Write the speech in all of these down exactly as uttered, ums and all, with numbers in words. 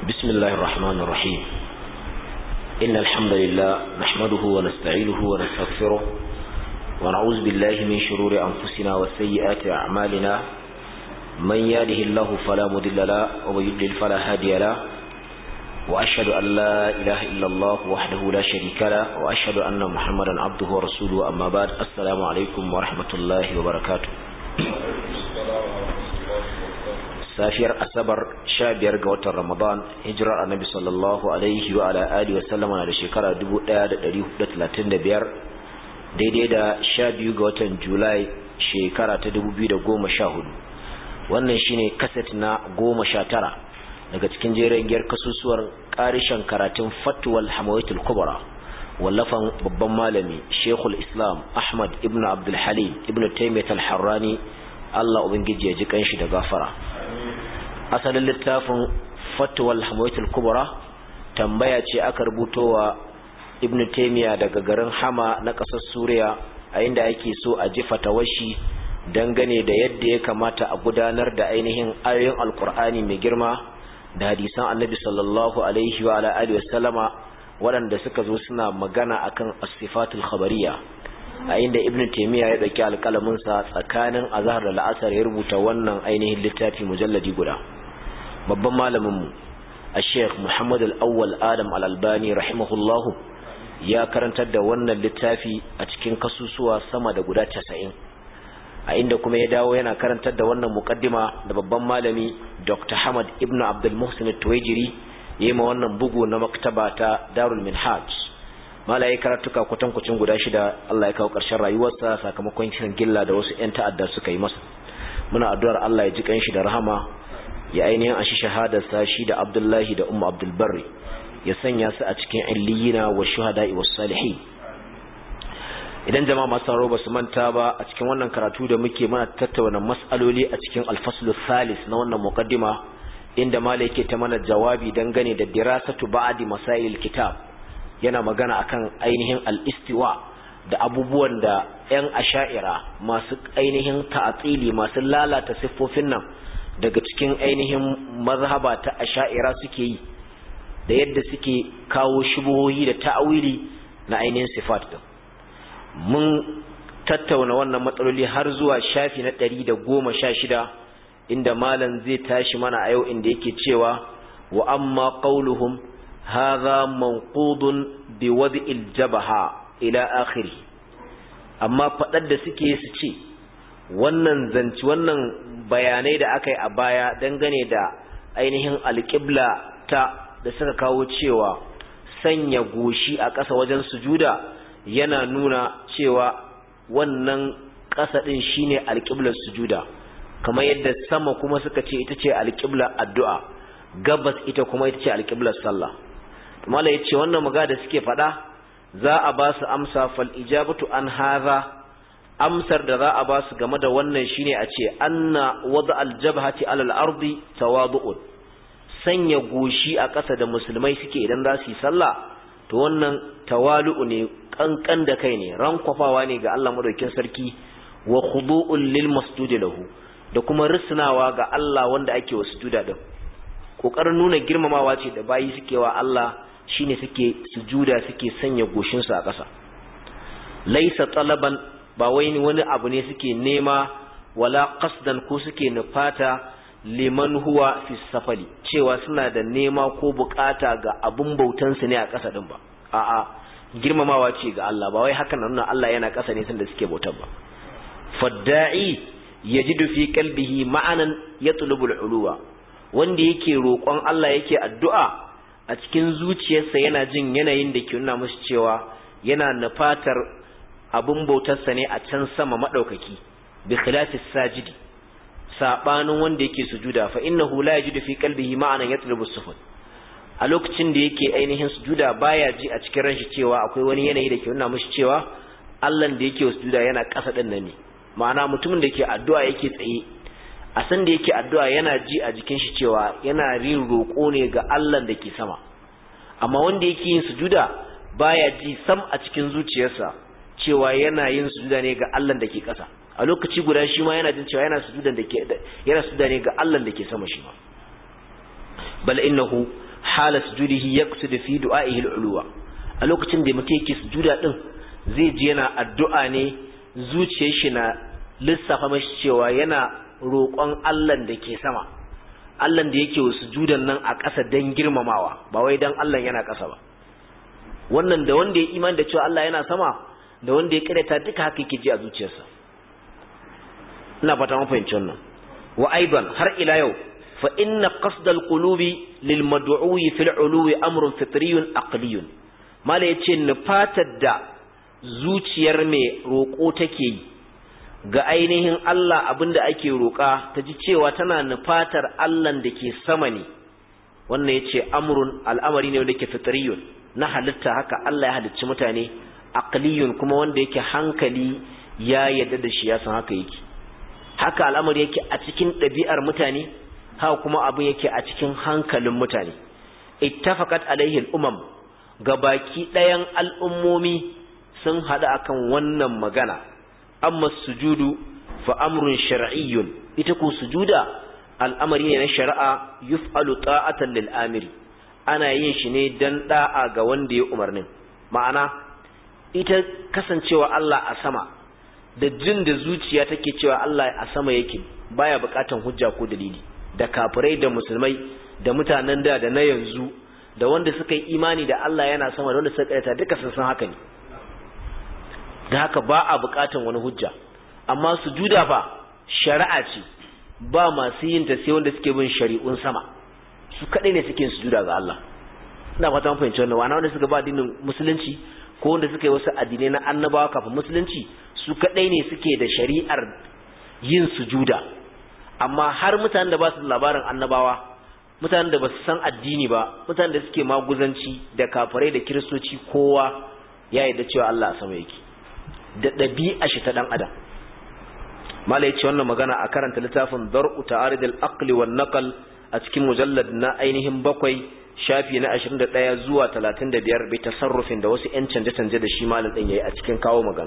بسم الله الرحمن الرحيم إن الحمد لله نحمده ونستعينه ونستغفره ونعوذ بالله من شرور أنفسنا وسيئات أعمالنا من يهده الله فلا مضل له ومن يضلل فلا هادي له وأشهد أن لا إله إلا الله وحده لا شريك له وأشهد أن محمدا عبده ورسوله أما بعد السلام عليكم ورحمة الله وبركاته. safiyar asabar sha biyar ga watan ramadan hijirar annabi sallallahu alaihi wa ala alihi wa sallama na da shekara dubu ɗaya da ɗari hudu da talatin da biyar daidai da sha biyu ga watan julai shekara ta dubu biyu da goma sha hudu. Wannan shine kaset na goma sha tara daga cikin jerin giyar kasusuwar karishan karatun fatwal hamawitul kubra wallafan babban malami shekul islam ahmad ibn abdul halim ibn taymiyyah al-harrani Allah ubangiji ya ji kanshi da gafara. Asalin littafin fatwal hamawitul kubra tambaya ce aka rubutowa ibn taymiya daga garin hama na ƙasar suriya a inda ake so a ji fatawashi dangane da yadda ya kamata a gudanar da ainihin ayoyin alkur'ani mai girma da hadisan annabi sallallahu alaihi wa ala alihi wasallama waɗanda suka zo suna magana akan as-sifatul khabariyya, a inda ibn taymiya ya dauki alƙalamin sa tsakanin azhar da la'asar ya rubuta wannan ainihin littafi mujalladi guda. Babban malamin mu al-sheikh Muhammad al-Awwal Adam al-Albani rahimahullahu ya karantar da wannan littafi a cikin kasusuwa sama da guda casa'in, a inda kuma ya dawo yana karantar da wannan muqaddima da babban malami Doctor Hamad ibn Abdul Muhsin al-Tuwaijiri yayi ma wannan bugu na maktaba ta Darul Minhaj. Mala ya karatuka kwatankwacin guda shida, Allah ya kawo ƙarshen rayuwarsa sakamakon kisan gilla da wasu ƴan ta'adda suka yi masa. Muna addu'ar Allah ya ji kanshi da rahama, ya ainihin ashi shahadarsa shi da Abdullahi da Ummu Abdul Barri, ya sanya su a cikin illiyina wa shuhada'i was salihin. Idan jama'a masu sauraro ba su manta ba, a cikin wannan karatu da muke muna tattauna mas'aloli a cikin al-faslu thalis na wannan muqaddima, inda mala yake ta mana jawabi dangane da dirasatu ba'di masail kitab. Yana magana akan ainihin al-istiwa da abubuwan da ƴan asha'ira masu ainihin ta'atili masu lalata siffofin nan daga cikin ainihin mazhaba ta asha'ira suke yi, da yadda suke kawo shubuhohi da ta'awili na ainihin sifat din. Mun tattauna wannan matsaloli har zuwa shafi na ɗari da goma sha shida, inda malam zai tashi mana a yau inda yake cewa wa amma qauluhum hadha manqudun bi wad'il jabaha ila akhiri. Amma fadar da suke su ce wannan zanci wannan bayanai da aka yi a baya dangane da ainihin alqibla ta da suka kawo cewa sanya goshi a ƙasa wajen sujuda yana nuna cewa wannan ƙasa din shine alqiblar sujuda, kamar yadda sama kuma suka ce ita ce alqiblar addu'a, gabas ita kuma ita ce alqiblar sallah. Mala ya ce wannan magana da suke faɗa za a ba su amsa fal ijabatu an hadha, amsar da za a ba su game da wannan shine a ce anna wada aljabhati alal ardi tawadu'un, sanya goshi a ƙasa da musulmai suke idan za su yi sallah to wannan tawalu'u ne, kankan da kai ne, rankwafawa ne ga Allah madaukakin sarki, wa khudu'un lil masjudi lahu, da kuma risnawa ga Allah wanda ake wa sujuda din. Kokarin nuna girmamawa ce da bayi suke wa Allah shine suke sujuda suke sanya goshin su a ƙasa. Laisa talaban, ba wai wani abu ne suke nema, wala qasdan ko suke nufata liman huwa fi safali, cewa suna da nema ko bukata ga abun bautan su ne a ƙasa din ba. A'a, girmamawa ce ga Allah, ba wai hakan nan Allah yana ƙasa ne sanda suke bautar ba. Fadda'i yajidu fi qalbihi ma'anan yatlubul uluwa, wanda yake roƙon Allah yake addu'a a cikin zuciyarsa yana jin yanayin da ke nuna musu cewa yana nufatar abun bautarsa ne a can sama madaukaki, bi khilafis sajidi, sabanin wanda yake sujuda, fa innahu la yajidu fi qalbihi ma'anan yatlubu sufud. A lokacin da yake ainihin sujuda baya ji a cikin ranshi cewa akwai wani yanayi da ke nuna musu cewa Allah da yake sujuda yana ƙasa din nan ne. Ma'ana mutumin da ke addu'a yake tsaye, a san da yake addu'a yana ji a jikin shi cewa yana rin roƙo ne ga Allah da ke sama. Amma wanda yake yin sujuda baya ji sam a cikin zuciyarsa cewa yana yin sujuda ne ga Allah da ke ƙasa. A lokaci guda shi ma yana jin cewa yana sujuda da ke yana sujuda ne ga Allah da ke sama shi ma. Bal innahu hala sujudihi yaqsidu fi du'a'ihi al-ulwa a lokacin da mutum yake sujuda din zai ji yana addu'a ne zuciyar shi na lissafa mashi cewa yana roƙon Allah da ke sama, Allah da yake sujudan nan a ƙasa dan girmamawa ba wai dan Allah yana ƙasa ba. Wannan da wanda ya imani da cewa Allah yana sama da wanda ya karanta duka haka yake ji a zuciyarsa. Ina fata mun fahimci wannan. Wa aidan har ila yau fa inna qasd al-qulubi lil mad'u'i fil 'uluwi amrun fitriyyun aqliyyun. Mala yace nufatar da zuciyar mai roƙo take yi ga ainihin Allah abinda ake roƙa ta ji cewa tana nufatar Allahn da ke sama ne, wannan yace amrun al'amari ne wanda ke fitriyyun na halitta, haka Allah ya halicci mutane, aqliyun kuma wanda yake hankali ya yarda da shi ya san haka yake, haka al'amari yake a cikin ɗabi'ar mutane, haka kuma abin yake a cikin hankalin mutane. Ittafaqat alaihi al-umam, gabaki ɗayan al'ummomi sun haɗu akan wannan magana. Amma sujudu fa amrun shar'iyyun, ita ko sujuda al'amari ne na shari'a, yuf'alu ta'atan lil amiri, ana yin shi ne dan da'a ga wanda ya umarnin. Ma'ana ita kasancewa Allah a sama da jin da zuciya take cewa Allah a sama yake baya bukatan hujja ko dalili. Da kafirai da musulmai da mutanen da da na yanzu da wanda suka yi imani da Allah yana sama da wanda suka karyata duka sun san haka ne. Da haka ba a bukatan wani hujja. Amma sujuda fa shari'a ce, ba masu yin ta sai wanda suke bin shari'un sama, su kadai ne suke sujuda ga Allah. Ina fata mun fahimci wannan. Wana wanda suka ba addinin musulunci ko wanda suka yi wasu addinai na annabawa kafin musulunci, su kadai ne suke da shari'ar yin sujuda. Amma har mutanen da ba su da labarin annabawa, mutanen da ba su san addini ba, mutanen da suke maguzanci da kafirai da kiristoci, kowa ya yarda cewa Allah a sama yake da ɗabi'a shi ta dan adam. Mala yace wannan magana a karanta littafin Dar'u Ta'arid al-Aqli wan Naql a cikin mujallad na ainihin bakwai shafi na ashirin da ɗaya zuwa talatin da biyar bai tasarrufin da wasu ƴan canje-canje da shi malam ɗin yayi a cikin kawo magana.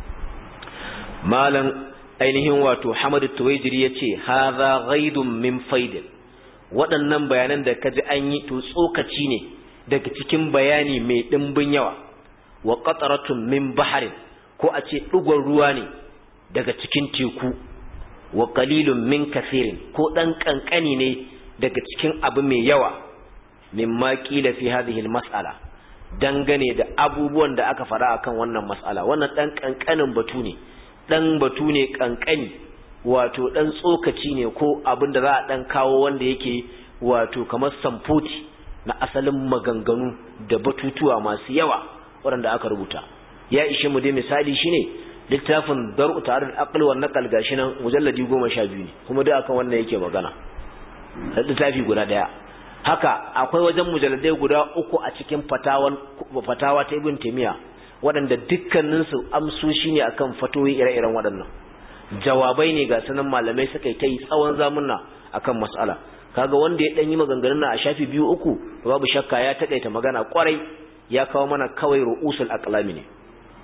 Malam ainihin wato Hamadu Tuwaijiri yace hadha ghaidun min faidin, waɗannan bayanan da kaji an yi to tsokaci ne daga cikin bayani mai ɗimbin yawa. Wa qataratun min baharin, ko a ce ɗigon ruwa ne daga cikin teku. Wa qalilun min kathirin, ko ɗan ƙanƙani ne daga cikin abu mai yawa. Mimma qila fi hadhihi al-mas'ala, dangane da abubuwan da aka fara akan wannan mas'ala. Wannan ɗan ƙanƙanin batu ne, ɗan batu ne ƙanƙani, wato ɗan tsokaci ne ko abin da za a ɗan kawo wanda yake wato kamar samfoti na asalin maganganu da batutuwa masu yawa waɗanda aka rubuta. Ya ishe mu dai misali shine littafin Dar'u Ta'arid al-Aqli wan Naql gashi nan mujalladi goma sha biyu ne, kuma duk akan wannan yake magana, littafi guda daya. Haka akwai wajen mujalladai guda uku a cikin fatawan fatawa ta Ibn Taymiyyah waɗanda dukkanin su amsoshi ne akan fatoyi ire-iren waɗannan. Jawabai ne ga sanan malamai suka yi ta yi tsawon zamunna akan mas'ala. Kaga wanda ya dan yi maganganun nan a shafi biyu uku babu shakka ya takaita magana kwarai, ya kawo mana kawai ru'usul aqlami ne.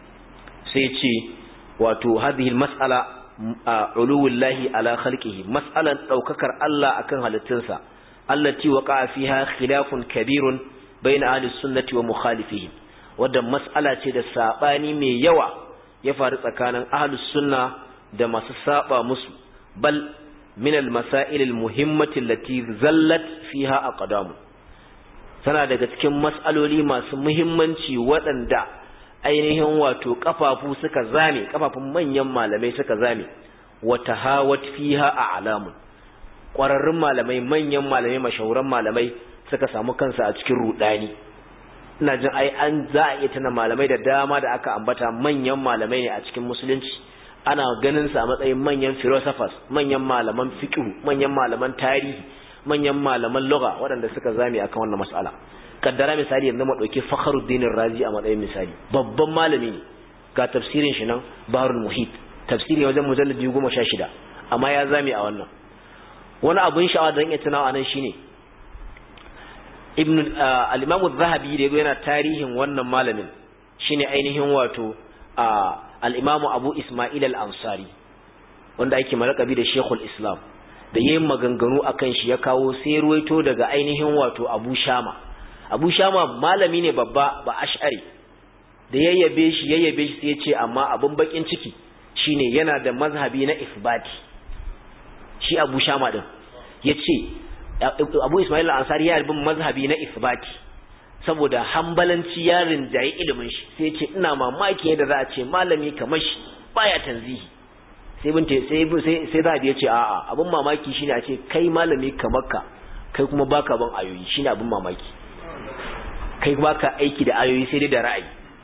Sai ce wato hadhihi al-mas'ala uluwullahi ala khalqihi, mas'alan daukakar Allah akan halittunsa, allati waqa'a fiha khilafun kabirun bayna ahli sunnati wa mukhalifihim, wadda mas'ala ce da sabani mai yawa ya faru tsakanin ahli sunna da masu saba musu. Bal min al-masail al-muhimmati allati zallat fiha aqdamu, tana daga cikin mas'aloli masu muhimmanci waɗanda ainihin wato kafafu suka zame, kafafun manyan malamai suka zame. Wa tahawat fiha a'lamun, ƙwararrun malamai, manyan malamai, mashahuran malamai suka samu kansa a cikin rudani. Ina jin ai an za a iya tana malamai da dama da aka ambata manyan malamai ne a cikin musulunci, ana ganin sa a matsayin manyan philosophers, manyan malaman fiqh, manyan malaman tarihi, manyan malaman lugha waɗanda suka zame akan wannan mas'ala. Kaddara misali yanzu mu dauke Fakhruddin Razi a matsayin misali, babban malami ne, ga tafsirin shi nan Bahrul Muhit, tafsiri wajen mujalladi goma sha shida, amma ya zame a wannan. Wani abun sha'awa da yake tunawa nan shine Ibn al-Imam az-Zahabi da yana tarihin wannan malamin, shine ainihin wato al-Imam Abu Isma'il al-Ansari, wanda ake malakabi da Sheikhul Islam. da yayin maganganu akan shi ya kawo sai ruwaito daga ainihin wato Abu Shama Abu Shama malami ne babba ba ash'ari da yayyabe shi yayyabe shi sai ya ce amma abun bakin ciki shine yana da mazhabi na isbati shi Abu Shama din yace Abu Ismail al-Ansari ya bin mazhabi na isbati saboda hambalanci yarin jayi ilimin shi sai yace ina mamaki yadda za a ce malami kamar shi baya tanzihi sai bin sai sai sai da yace a'a abun mamaki shine a ce kai malami kamar ka kai kuma baka ban ayoyi shine abun mamaki kai baka aiki da ayoyi sai dai da ra'ayi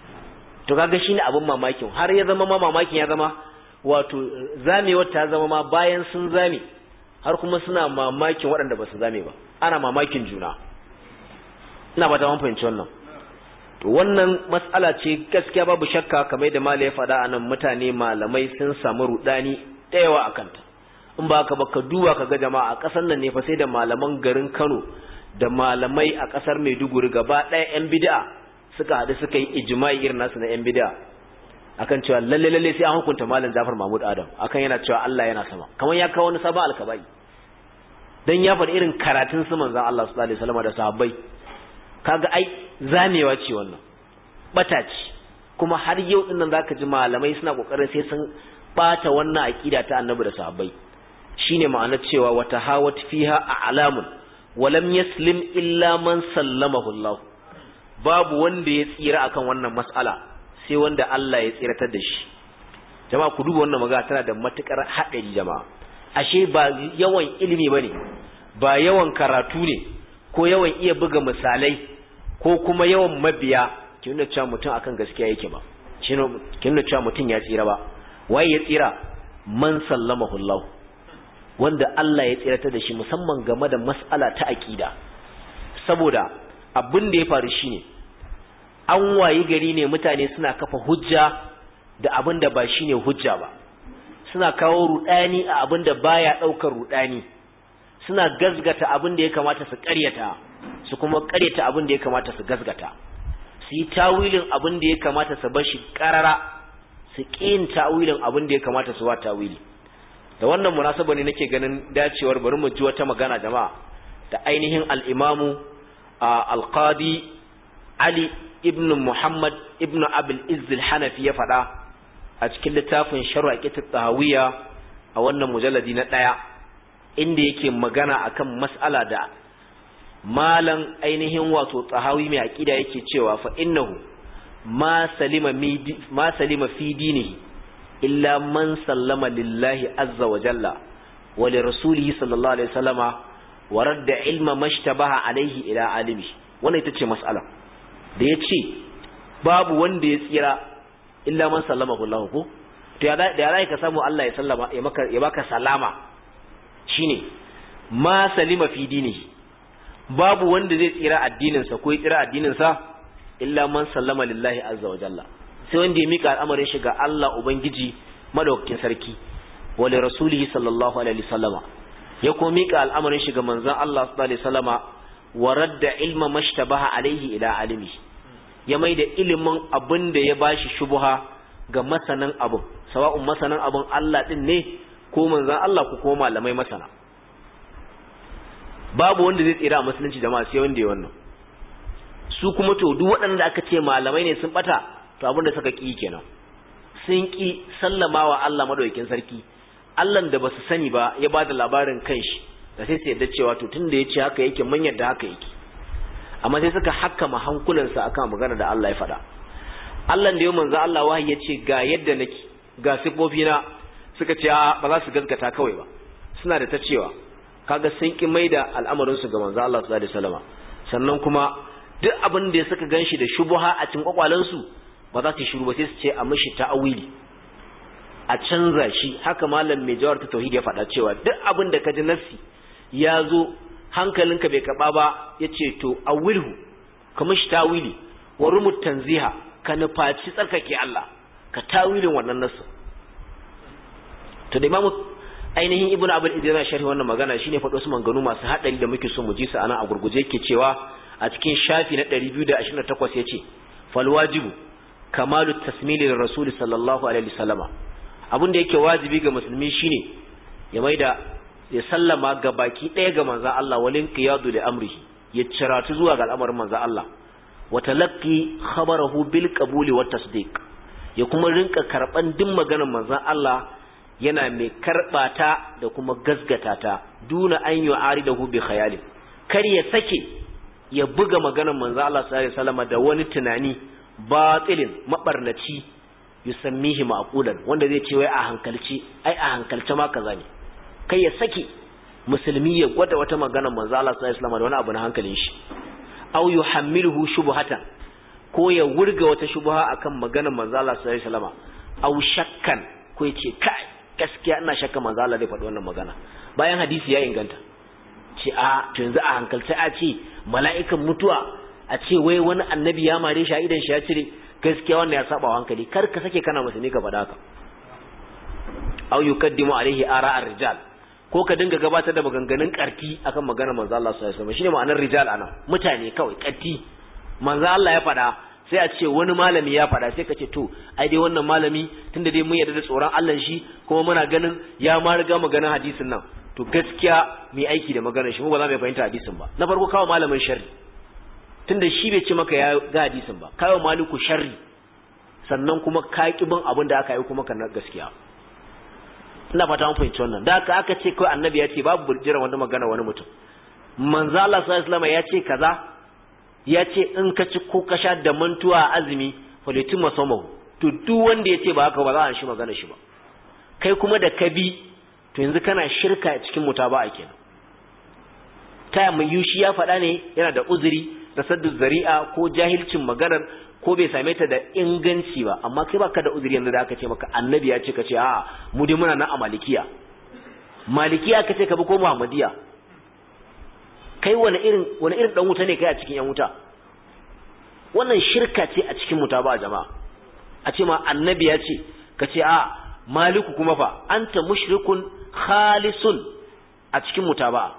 to kaga shine abun mamakin har ya zama ma mamakin ya zama wato zamewar ta zama ma bayan sun zame har kuma suna mamakin waɗanda ba su zame ba ana mamakin juna ina ba ta mun fahimci wannan to wannan mas'ala ce gaskiya babu shakka kamar da malai ya faɗa anan mutane malamai sun samu rudani da yawa akan ta in ba ka baka duba kaga jama'a a ƙasar nan ne fa sai da malaman garin Kano da malamai a ƙasar Maiduguri gaba ɗaya ƴan bid'a suka haɗu suka yi ijma'i irin nasu na ƴan bid'a akan cewa lalle lalle sai an hukunta malam Jafar Mahmud Adam akan yana cewa Allah yana sama kamar ya kawo wani sabon alkabai dan ya faɗi irin karatun su manzon Allah sallallahu alaihi wasallam da sahabbai kaga ai zamewa ce wannan bata ce kuma har yau din nan zaka ji malamai suna kokarin sai sun bata wannan aqida ta annabi da sahabbai shine ma'anar cewa wata hawat fiha a'lamun walam yaslim illa man sallamahu Allah babu wanda ya tsira akan wannan mas'ala sai wanda Allah ya tsiratar da shi jama'a ku duba wannan magana tana da matukar hadari jama'a ashe ba yawan ilimi bane ba yawan karatu ne ko yawan iya buga misalai ko kuma yawan mabiya kin da cewa mutum akan gaskiya yake ba shine kin da cewa mutum ya tsira ba waye ya tsira man sallamahu Allah wanda Allah ya tsiratar da shi musamman game da mas'ala ta aqida saboda abin da ya faru shine an wayi gari ne mutane suna kafa hujja da abin da ba shine hujja ba suna kawo rudani a abin da baya daukar rudani suna gazgata abin da ya kamata su ƙaryata su kuma ƙaryata abin da ya kamata su gazgata su yi tawilin abin da ya kamata su bar shi karara su ƙin tawilin abin da ya kamata su wa tawili da wannan munasaba ne nake ganin dacewar bari mu ji wata magana jama'a da ainihin al-imamu al-qadi Ali ibn Muhammad ibn Abul Izz al-Hanafi ya faɗa a cikin littafin Sharh Aqidatu Tahawiyya a wannan mujalladi na ɗaya inda yake magana akan mas'ala da malan ainihin wato Tahawi mai aqida yake cewa fa innahu ma salima mi ma salima fi dinihi illa man sallama lillahi azza wa jalla wa li rasulihi sallallahu alaihi wasallama wa radda ilma mashtabaha alaihi ila alimi wannan ita ce mas'ala da yace babu wanda ya tsira illa man sallama Allah ko to ya da ya ka samu Allah ya sallama ya maka ya baka salama shine ma salima fi dinihi babu wanda zai tsira addinin sa ko ya tsira addinin sa illa man sallama lillahi azza wa jalla sai wanda ya mika al'amarin shi ga Allah ubangiji madaukakin sarki wa li rasulihi sallallahu alaihi wasallama ya kuma mika al'amarin shi ga manzon Allah sallallahu alaihi wasallama wa radda ilma mashtabaha alaihi ila alimi ya maida ilimin abin da ya bashi shubha ga masanan abun sawa'un masanan abun Allah din ne ko manzon Allah ko kuma malamai masana babu wanda zai tsira a musulunci jama'a sai wanda ya wannan su kuma to duk waɗanda aka ce malamai ne sun bata to abinda suka ki kenan sun ki sallamawa Allah madaukakin sarki Allah da basu sani ba ya bada labarin kanshi da sai su yadda cewa to tunda yace haka yake mun yadda haka yake amma sai suka hakkama hankulansa akan magana da Allah ya faɗa Allah da ya manzo Allah wahayi yace ga yadda nake ga sifofina suka ce a ba za su gaskata kawai ba suna da ta cewa kaga sun ki maida al'amarin su ga manzo Allah sallallahu alaihi wasallam sannan kuma duk abin da suka ganshi da shubha a cikin kwakwalansu ba za su shiru ba sai su ce a mishi ta'awili a canza shi haka malam mai jawar ta tauhidi ya faɗa cewa duk abin da ka ji nassi ya zo hankalinka bai kaba ba yace to awilhu ka mishi ta'awili wa rumut tanziha ka nufaci tsarkake Allah ka tawilin wannan nassi to da imamu ainihin ibnu abul idris sharhi wannan magana shine faɗo su manganu masu hadari da muke so mu ji su anan a gurguje yake cewa a cikin shafi na ɗari biyu da ashirin da takwas yace fal wajibu kamalu tasmili lir rasul sallallahu alaihi wasallama abin da yake wajibi ga musulmi shine ya maida ya sallama ga baki ɗaya ga manzon Allah walin qiyadu li amrihi ya ciratu zuwa ga al'amarin manzon Allah wa talaqqi khabarahu bil qabuli wat tasdiq ya kuma rinka karban din maganar manzon Allah yana mai karbata da kuma gasgata ta duna an yu'aridahu bi khayali kar ya sake ya buga maganar manzon Allah sallallahu alaihi wasallam da wani tunani batilin mabarnaci yusammihi ma'qulan wanda zai ce wai a hankalci ai a hankalce ma kaza ne kai ya sake musulmi ya gwada wata magana manzo Allah sallallahu alaihi wasallam da wani abu na hankalin shi aw yuhammiluhu shubhatan ko ya wurga wata shubha akan maganar manzo Allah sallallahu alaihi wasallam aw shakkan ko yace kai gaskiya ina shakka manzo Allah zai faɗi wannan magana bayan hadisi ya inganta ce a to yanzu a hankalce a ce mala'ikan mutuwa a ce wai wani annabi ya mare shi a idan shi ya cire gaskiya wannan ya saba hankali kar ka sake kana musulmi ka faɗa haka aw yukaddimu alaihi ara'ar rijal ko ka dinga gabatar da maganganun karti akan maganar manzo Allah sallallahu alaihi wasallam shine ma'anar rijal anan mutane kawai karti manzo Allah ya faɗa sai a ce wani malami ya faɗa sai ka ce to ai dai wannan malami tunda dai mun yarda da tsoron Allah shi kuma muna ganin ya ma riga maganar hadisin nan to gaskiya mu aiki da maganar shi mu ba za mu fahimta hadisin ba na farko kawo malamin sharri tunda shi bai ce maka ya ga hadisin ba kawo maliku sharri sannan kuma ka kibin abin da aka yi kuma kan gaskiya ina fata mun fahimci wannan da aka aka ce kai annabi ya ce babu burjiran wanda magana wani mutum manzo Allah sallallahu alaihi wasallam ya ce kaza ya ce in ka ci ko ka sha da mantuwa azumi falitin masamahu to duk wanda ya ce ba haka ba za a shi magana shi ba kai kuma da ka bi to yanzu kana shirka cikin mutaba'a kenan ta mai yushi ya faɗa ne yana da uzuri da saddu zari'a ko jahilcin maganar ko bai same ta da inganci ba amma kai baka da uzuri yanzu da aka ce maka annabi ya ce ka ce a'a mu dai muna na a malikiya malikiya ka ce ka bi ko muhammadiya kai wani irin wani irin dan wuta ne kai a cikin yan wuta wannan shirka ce a cikin mutaba jama'a a ce ma annabi ya ce ka ce a maliku kuma fa anta mushrikun khalisun a cikin mutaba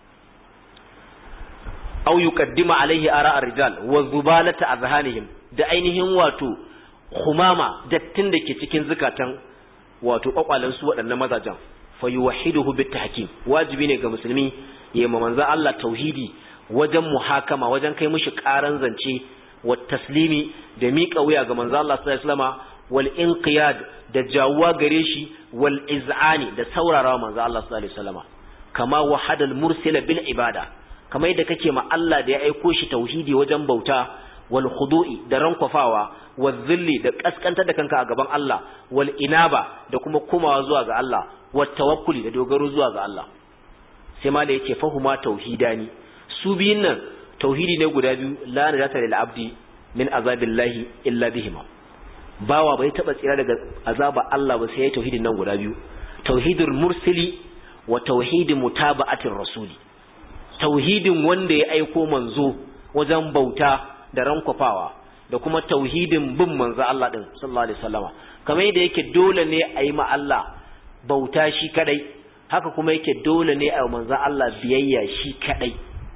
aw yuqaddima alaihi ara ar-rijal wa zubalata azhanihim da ainihin wato khumama dattin da ke cikin zakatan wato kwakwalen su waɗannan mazajan fa yuwahhiduhu bitahkim wajibi ne ga musulmi ya ma manzo Allah tauhidi wajen muhakama wajen kai mishi karan zance wa taslimi da miƙa wuya ga manzo Allah sallallahu alaihi wasallama wal inqiyad da jawwa gare shi wal iz'ani da saurarawa manzo Allah sallallahu alaihi wasallama kama wahada al mursila bil ibada kama yadda kake ma Allah da ya aiko shi tauhidi wajen bauta wal khudu'i da rankwafawa wal dhilli da kaskantar da kanka a gaban Allah wal inaba da kuma komawa zuwa ga Allah wat tawakkuli da dogaro zuwa ga Allah sai ma da yake fahuma tauhidani su biyun nan tauhidi ne guda biyu la najata lil abdi min azabillahi illa bihima bawa bai taba tsira daga azaba Allah ba sai ya tauhidin nan guda biyu tauhidul mursili wa tauhid mutaba'atir rasuli tauhidin wanda ya aiko manzo wajen bauta da rankwafawa da kuma tauhidin bin manzo Allah din sallallahu alaihi wasallama kamar yadda yake dole ne a yi ma Allah bauta shi kadai haka kuma yake dole ne a manzo Allah biyayya shi kadai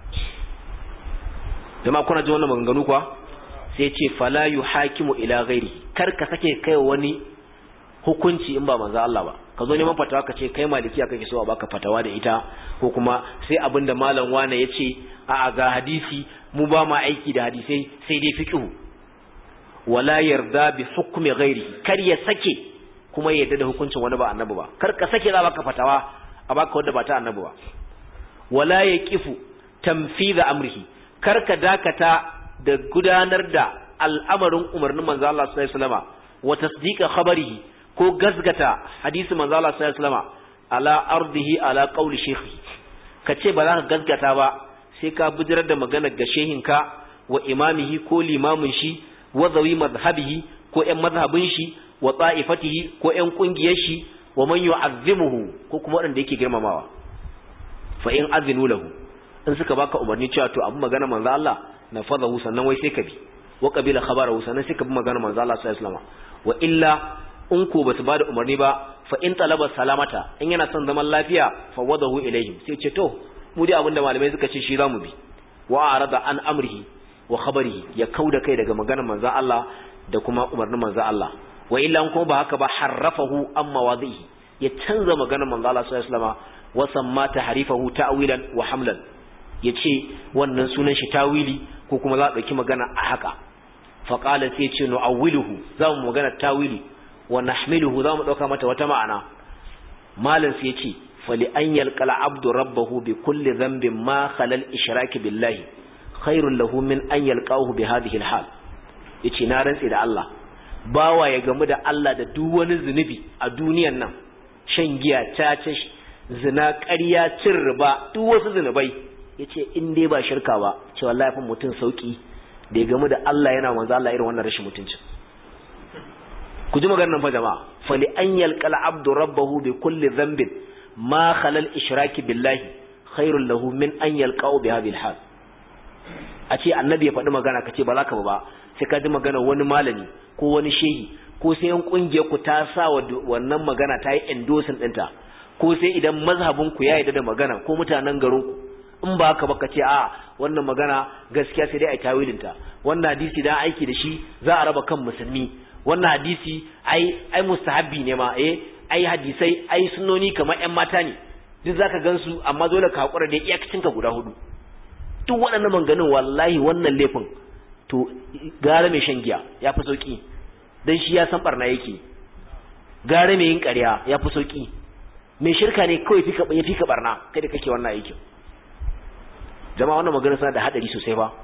jama'a kuna ji wannan maganganu kuwa sai ce fala yuhakimu ila ghairi kar ka sake kai wani hukunci in ba manzo Allah ba ka zo neman fatawa ka ce kai malikiya kake so a baka fatawa da ita ko kuma sai abinda malam wane yace a ga hadisi mu ba ma aiki da hadisai sai dai fiqhu wala yarda bi hukmi ghairi kar ya sake kuma ya yarda da hukuncin wani ba annabi ba kar ka sake za baka fatawa a baka wanda ba ta annabi ba wala yaqifu tanfidh amrihi kar ka dakata da gudanar da al'amarin umarnin manzo Allah sallallahu alaihi wasallam wa tasdiqa khabarihi ko gazgata hadisi manzo Allah sallallahu alaihi wasallam ala ardihi ala qawli shaykhi kace ba za ka gazgata ba sai ka bijirar da magana ga shehinka wa imamihi ko limamin shi wa zawi madhhabihi ko ƴan madhhabin shi wa ta'ifatihi ko ƴan kungiyar shi wa man yu'azzimuhu ko kuma wanda yake girmamawa fa in azinu lahu in suka baka umarni cewa to abu magana manzo Allah na fadahu sannan wai sai ka bi wa qabila khabarahu sannan sai ka bi magana manzo Allah sallallahu alaihi wasallam wa illa in ko basu bada umarni ba fa in talaba salamata in yana son zaman lafiya fa wadahu ilaihim sai ce to mu dai abinda malamai suka ce shi zamu bi wa arada an amrihi wa khabarihi ya kauda kai daga maganar manzo Allah da kuma umarnin manzo Allah wa illa in ko ba haka ba harrafahu amma wadihi ya canza maganar manzo Allah sallallahu alaihi wasallam wa samma tahrifahu ta'wilan wa hamlan yace wannan sunan shi tawili ko kuma za a dauki magana a haka fa qala sai yace nu'awwiluhu za mu magana tawili wa nahmiluhu za mu dauka mata wata ma'ana malan sai yace fali an yalqal abdu rabbahu bi kulli dhanbin ma khala al-ishraki billahi khairul lahu min an yalqahu bi hadhihi al-hal yace na rantsi da Allah bawa ya gamu da Allah da duk wani zunubi a duniyan nan shan giya caca zina ƙarya cin riba duk wasu zunubai yace in dai ba shirka ba ce wallahi fa mutun sauki da ya gamu da Allah yana manzo Allah irin wannan rashin mutunci ku ji maganar nan fa jama'a fali an yalqal abdu rabbahu bi kulli dhanbin ma khala al-ishraki billahi khairul lahu min an yalqahu bi hadhihi al-hal a ce annabi ya faɗi magana kace ba za ka ba sai ka ji magana wani malami ko wani shehi ko sai yan kungiyar ku ta sa wannan magana ta yi endorsing ɗinta ko sai idan mazhabin ku ya yarda da magana ko mutanen garin ku in ba haka ba kace a wannan magana gaskiya sai dai ai tawilin ta wannan hadisi da aiki da shi za a raba kan musulmi wannan hadisi ai ai mustahabbi ne ma eh ai hadisai ai sunnoni kamar ƴan mata ne duk zaka gansu amma dole ka hakura da iyakacin ka guda hudu duk waɗannan manganin wallahi wannan laifin to gara mai shan giya ya fi sauki dan shi ya san barna yake gara mai yin ƙarya ya fi sauki mai shirka ne kawai fika ya fika barna kai da kake wannan aikin jama'a wannan magana sana da hadari sosai ba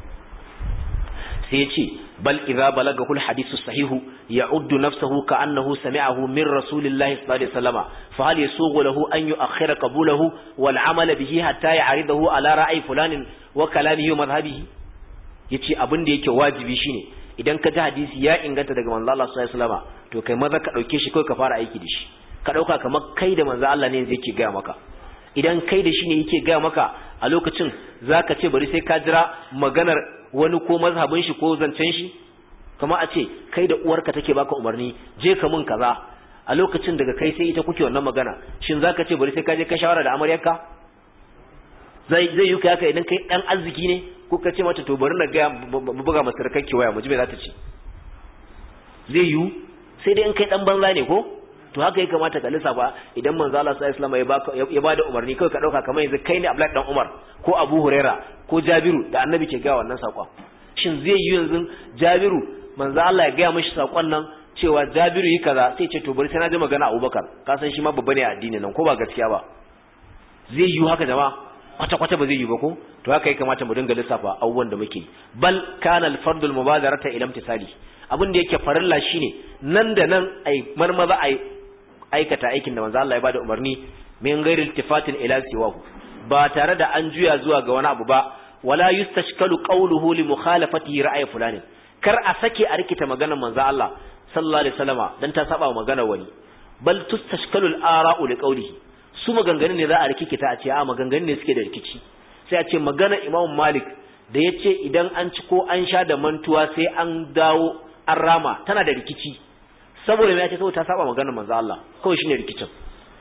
sai yace bal idza balagahu alhadithu sahihu ya'uddu nafsuhu ka'annahu sami'ahu min rasulillahi sallallahu alaihi wasallama fa hal yasughu lahu an yu'akhkhira qabulahu wal 'amala bihi hatta ya'ridahu ala ra'yi fulanin wa kalamihi wa madhhabihi yace abin da yake wajibi shine idan ka ji hadisi ya inganta daga manzo Allah sallallahu alaihi wasallama to kai maza ka dauke shi kai ka fara aiki da shi ka dauka kamar kai da manzo Allah ne yake ga maka idan kai da shi ne yake ga maka a lokacin zaka ce bari sai ka jira maganar wani ko mazhabin shi ko zancen shi kuma a ce kai da uwarka take baka umarni je ka mun kaza a lokacin daga kai sai ita kuke wannan magana shin zaka ce bari sai ka je ka shawara da amaryarka zai zai yi kai haka idan kai dan arziki ne ko ka ce mata to bari na ga mu buga masa rakakki waya mu ji me za ta ce zai yi sai dai in kai dan banza ne ko to haka ya kamata ka lissafa idan manzo Allah sallallahu alaihi wasallam ya bada umarni kai ka dauka kamar yanzu kai ne Abdullahi dan Umar ko Abu Huraira ko Jabiru da Annabi ke ga wannan sakon shin zai yi yanzu Jabiru manzo Allah ya ga mishi sakon nan cewa Jabiru yi kaza sai ce to bari sai na ji magana Abubakar ka san shi ma babba ne a addini nan ko ba gaskiya ba zai yi haka jama'a kwata kwata ba zai yi ba ko to haka ya kamata mu dinga lissafa abubuwan da muke bal kana al-fardul mubadarata ila imtisali abin da yake farilla shine nan da nan ai marmaza ai aikata aikin da manzo Allah ya bada umarni min ghairi iltifatin ila siwahu ba tare da an juya zuwa ga wani abu ba wala yustashkalu qawluhu li mukhalafati ra'yi fulani kar a sake a rikita maganar manzo Allah sallallahu alaihi wasallama dan ta saba maganar wani bal tustashkalu al-ara'u li qawlihi su maganganun ne za a rikita a ce a maganganun ne suke da rikici sai a ce maganar Imam Malik da yace idan an ci ko an sha da mantuwa sai an dawo an rama tana da rikici saboda me yace saboda ta saba maganar manzo Allah kawai shine rikicin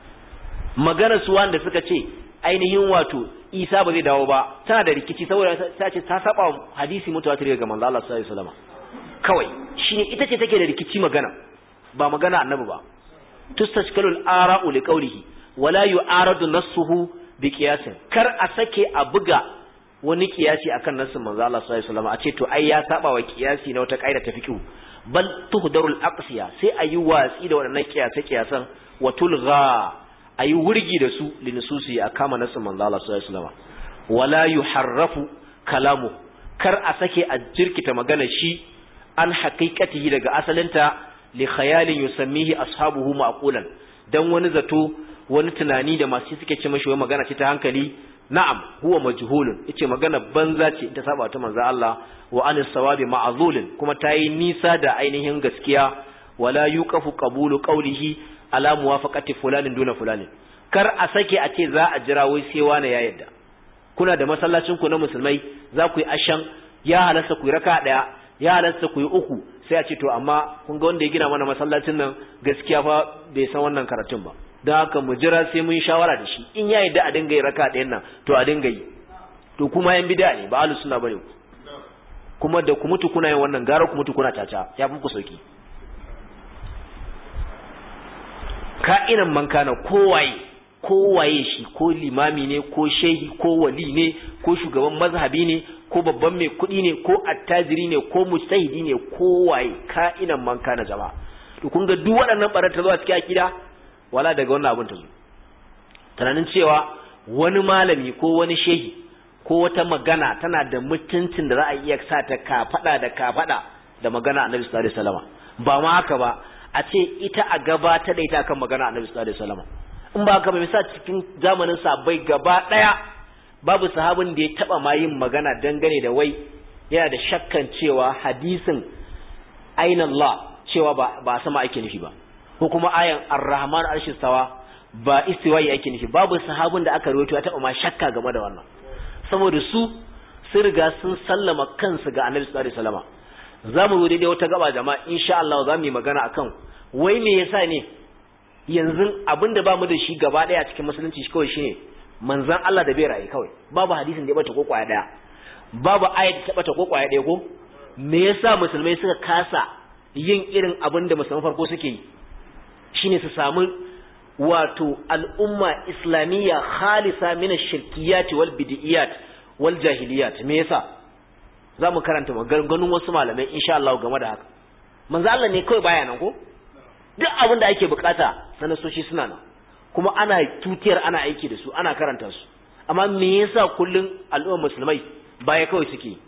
maganar su wanda suka ce ainihin wato Isa ba zai dawo ba tana da rikici saboda ta ce ta saba hadisi mutawatir ga manzo Allah sallallahu alaihi wasallam kawai shine ita ce take da rikici magana ba magana annabi ba tustashkalul ara'u liqawlihi wala yu'aradu nassuhu biqiyasin kar a sake a buga wani kiyasi akan nassin manzo Allah sallallahu alaihi wasallam a ce to ai ya saba wa kiyasi na wata kaida ta fiqh bal tuhdarul aqsiya sai ayi watsi da wadannan kiyase kiyasan wa tulgha ayi wurgi da su linususi a kama nassin manzo Allah sallallahu alaihi wasallam wala yuharrafu kalamu kar a sake a jirkita magana shi an haqiqatihi daga asalinta li khayalin yusammihi ashabuhu ma'qulan dan wani zato wani tunani da masu suke ce mashi wai magana ce ta hankali na'am huwa majhulun yace magana banza ce ta saba ta manzo Allah wa anis sawabi ma'zulun kuma tayi nisa da ainihin gaskiya wala yuqafu qabulu qawlihi ala muwafaqati fulanin duna fulanin kar a sake a ce za a jira wai sai wani ya yadda kuna da masallacin ku na musulmai za ku yi ashan ya halasta ku yi raka daya ya halasta ku yi uku sai a ce to amma kun ga wanda ya gina mana masallacin nan gaskiya fa bai san wannan karatun ba don haka mu jira sai mun shawara da shi in ya yadda a dinga yi raka ɗayan nan to a dinga yi to kuma yan bid'a ne ba ahlus sunna bane ku kuma da ku mutu kuna yin wannan gara ku mutu kuna caca ya fi ku sauki ka'inan man kana kowaye ko waye shi, ko limami ne, ko shehi, ko wali ne, ko shugaban mazhabi ne, ko babban mai kuɗi ne, ko attajiri ne, ko mujtahidi ne, ko waye ka'inan man kana jama'a. To kun ga duk waɗannan barar ta zuwa cikin akida wala daga wannan abin ta zo. Tunanin cewa wani malami ko wani shehi ko wata magana tana da mutuncin da za a iya sa ta kafada da kafada da magana Annabi sallallahu alaihi wasallam. Ba ma haka ba, a ce ita a gabata da ita kan magana Annabi sallallahu alaihi wasallam. In ba haka ba, misali cikin zamanin sahabbai gaba daya babu sahabin da ya taba ma yin magana dangane da wai yana da shakkan cewa hadisin aina Allah cewa ba ba sama ake nufi ba, ko kuma ayan ar-rahman arshi sawa ba istiwa'i ake nufi. Babu sahabin da aka rawaito ya taba ma shakka game da wannan, saboda su sun riga sun sallama kansu ga Annabi sallallahu alaihi wasallam. Zamu zo daidai wata gaba jama'a insha Allah za mu yi magana akan wai me yasa ne yanzu abinda ba mu da shi gaba daya cikin musulunci shi kawai shine manzon Allah da bai rayi kawai. Babu hadisin da ya bata ko kwaya daya, babu ayat ta bata ko kwaya daya ko me yasa musulmai suka kasa yin irin abinda musulman farko suke yi? Shine su samu wato al'umma islamiyya khalisa min ash-shirkiyat wal bid'iyat wal jahiliyat. Me yasa? zamu karanta maganganun wasu malamai insha Allah game da haka. Manzo Allah ne kawai baya nan ko? Duk abin da ake bukata sanasoshi suna nan, kuma ana tutiyar ana aiki da su, ana karanta su. Amma me yasa kullun al'ummar musulmai baya kawai suke?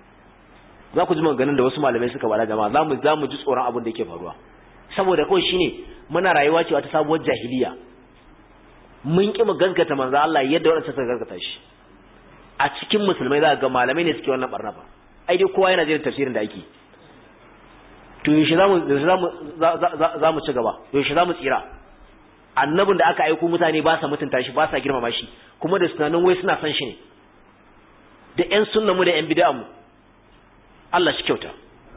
Za ku ji maganganun da wasu malamai suka bada jama'a, zamu zamu ji tsoron abin da yake faruwa. Saboda kawai shine muna rayuwa cewa ta sabuwar jahiliya. Mun ki mu gaskata manzo Allah yadda wadansu suka gaskata shi. A cikin musulmai za ga malamai ne suke wannan barna ba. Ai dai kowa yana jin tafsirin da ake. To yaushe zamu zamu zamu ci gaba? Yaushe zamu tsira? Annabin da aka aika mutane ba sa mutunta shi, ba sa girmama shi, kuma da sunanin wai suna san shi ne. Da ƴan sunnan mu da ƴan bid'a mu. Allah shi kyauta.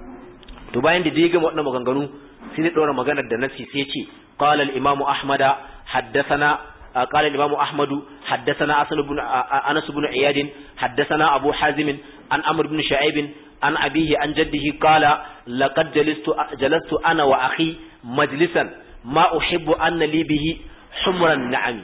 To bayan da dai gama wannan maganganu sai da dora maganar da nasi sai ya ce qala al-imam Ahmad haddathana قال الإمام أحمد حدثنا أصل بن أنس بن عياد حدثنا أبو حازم عن عمرو بن شعيب عن أبيه عن جده قال لقد جلست جلست أنا وأخي مجلسا ما أحب أن لي به حمر النعم.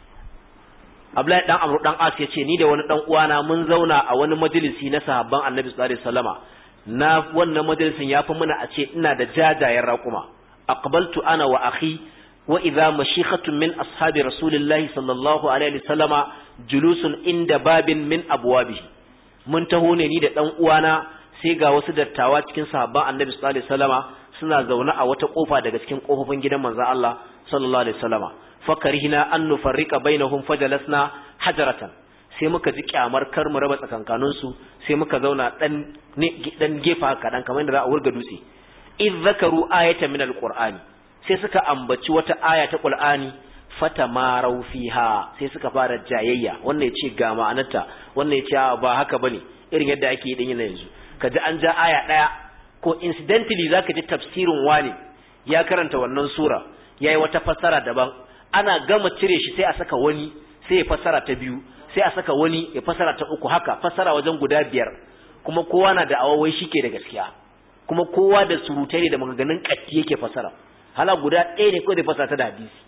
Abdullahi dan Amr dan As yace ni da wani dan uwana mun zauna a wani majalisi na sahabban Annabi sallallahu alaihi wasallama, na wannan majalisin yafi muna a ce ina da jajayen raƙuma. Aqbaltu ana wa akhi wa idha mashikhatun min ashabi rasulillahi sallallahu alaihi wasallama julusun inda babin min abwabihi. Mun taho ne ni da dan uwana sai ga wasu dattawa cikin sahabban Annabi sallallahu alaihi wasallama suna zaune a wata kofa daga cikin kofofin gidan manzon Allah sallallahu alaihi wasallama. Fakarihna an nufarrika bainahum fajalasna hajaratan. Sai muka ji kyamar kar mu raba tsakankanin su, sai muka zauna dan dan gefa kadan kamar da za a wurga dutse. Idh zakaru ayatan min alqur'ani, sai suka ambaci wata aya ta Qur'ani, fatamaru fiha, sai suka fara jayayya, wannan yace ga ma'anarta, wannan yace ba haka bane, irin yadda ake din yanzu. Kaji an ja aya daya, ko incidentally zaka ji tafsirin wani ya karanta wannan sura, yayi wata fassara daban, ana gama cire shi sai a saka wani sai ya fassara ta biyu, sai a saka wani ya fassara ta uku, haka fassara wajen guda biyar, kuma kowa na da awawai shike da gaskiya, kuma kowa da surutai ne da maganganun katti yake fassara. Hala guda ɗaya ne kawai da fasata da hadisi.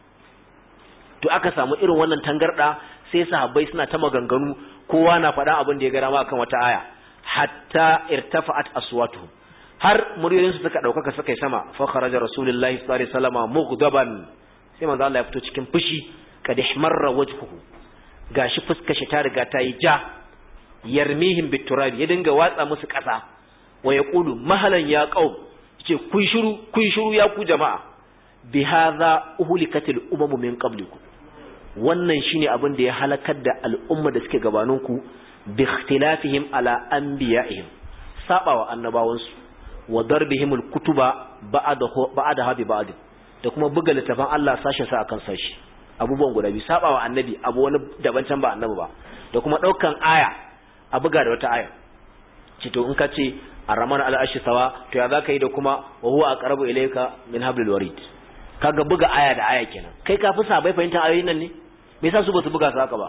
To aka samu irin wannan tangarda, sai sahabbai suna ta maganganu, kowa na faɗa abin da ya gara ma akan wata aya, hatta irtafa'at aswatuhum, har muryoyin su suka daukaka suka yi sama. Fa kharaja rasulullahi sallallahu alaihi wasallam mughdaban, sai manzo Allah ya fito cikin fushi, kad ihmarra wajhuhu, gashi fuskar shi ta riga ta yi ja, yarmihim biturabi, ya dinga watsa musu kasa, wa yaqulu mahalan ya qaum, yace kun shiru kun shiru ya ku jama'a, bihadha uhlikatil umamu min qablikum, wannan shine abin da ya halakar da al'umma da suke gabaninku, bi ikhtilafihim ala anbiya'ihim, sabawa annabawansu, wa darbihim alkutuba ba'dahu ba'daha bi ba'd, da kuma buga littafin Allah sashin sa akan sashi. Abubuwan guda biyu, sabawa annabi abu wani daban can ba annabi ba, da kuma daukan aya a buga da wata aya. Cito in ka ce ar-rahman al-arshi sawa, to ya zaka yi da kuma wa huwa aqrabu ilayka min hablil warid. Kaga buga aya da aya kenan. Kai ka fi sabai fahimtar ayoyin nan ne? Me yasa su ba su buga su haka ba?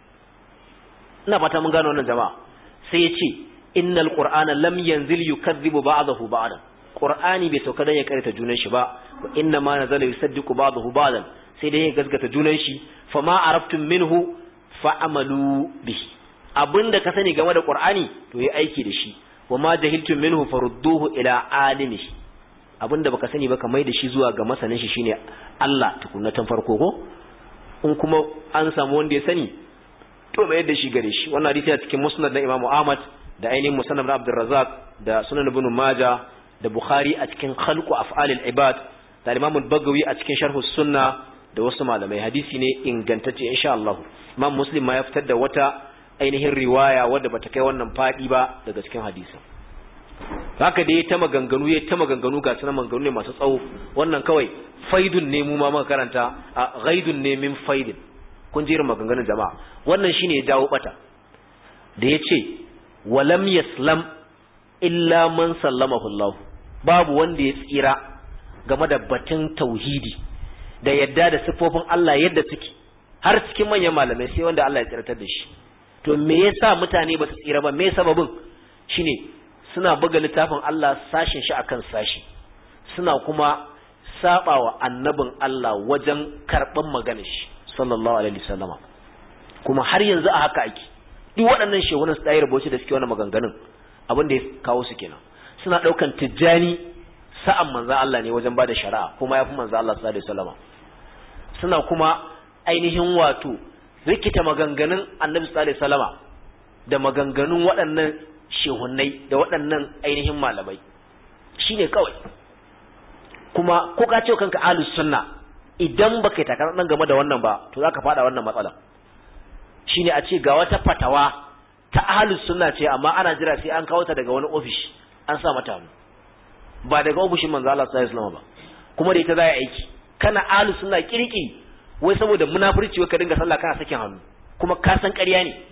Ina fata mun gano wannan jama'a. Sai ya ce innal qur'ana lam yanzil yukazzibu ba'dahu ba'dan. qur'ani bai sauka dan ya karanta junan shi ba wa inna ma nazala yusaddiqu ba'dahu ba'dan sai dai ya gaskata junan shi fama arabtum minhu fa'amalu bihi abinda ka sani game da qur'ani to yi aiki da shi wa ma jahiltum minhu farudduhu ila alimihi abinda baka sani ba ka mai da shi zuwa ga masanin shi shine Allah tukunnatan farko ko in kuma an samu wanda ya sani to mai da shi gare shi wannan hadisi a cikin musnad na Imam Ahmad da ainihin musannad na Abdul Razzaq da sunan Ibn Majah da Bukhari a cikin khalqu af'alil ibad da Imam al-Bagawi a cikin sharh sunna da wasu malamai hadisi ne ingantacce insha Allah Imam Muslim ma ya fitar da wata ainihin riwaya wadda bata kai wannan fadi ba daga cikin hadisin haka dai ta maganganu ya ta maganganu ga sunan maganganu ne masu tsawo wannan kawai faidun ne mu ma muka karanta a ghaidun ne min faidin kun jira maganganun jama'a wannan shine ya jawo bata da yace walam yaslam illa man sallamahu Allah babu wanda ya tsira game da batun tauhidi da yadda da sifofin Allah yadda suke har cikin manyan malamai sai wanda Allah ya tsiratar da shi to me yasa mutane ba su tsira ba me sababin shine suna buga littafin Allah sashin shi akan sashi suna kuma sabawa annabin Allah wajen karban maganar shi sallallahu alaihi wasallama kuma har yanzu a haka ake duk waɗannan shehunan su dai rubuce da suke wannan maganganun abin da ya kawo su kenan suna daukan tijjani sa'an manzon Allah ne wajen bada shari'a kuma yafi manzon Allah sallallahu alaihi wasallama suna kuma ainihin wato rikita maganganun annabi sallallahu alaihi wasallama da maganganun waɗannan shehunnai da waɗannan ainihin malamai shine kawai kuma ko ka ce kanka ahlus sunna idan baka yi takarar nan game da wannan ba to zaka fada wannan matsala shine a ce ga wata fatawa ta ahlus sunna ce amma ana jira sai an kawo ta daga wani ofishi an sa mata hannu ba daga ofishin manzo Allah sallallahu alaihi wasallam ba kuma da ita za a aiki kana ahlus sunna kirki wai saboda munafurci wai ka dinga sallah kana sakin hannu kuma ka san ƙarya ne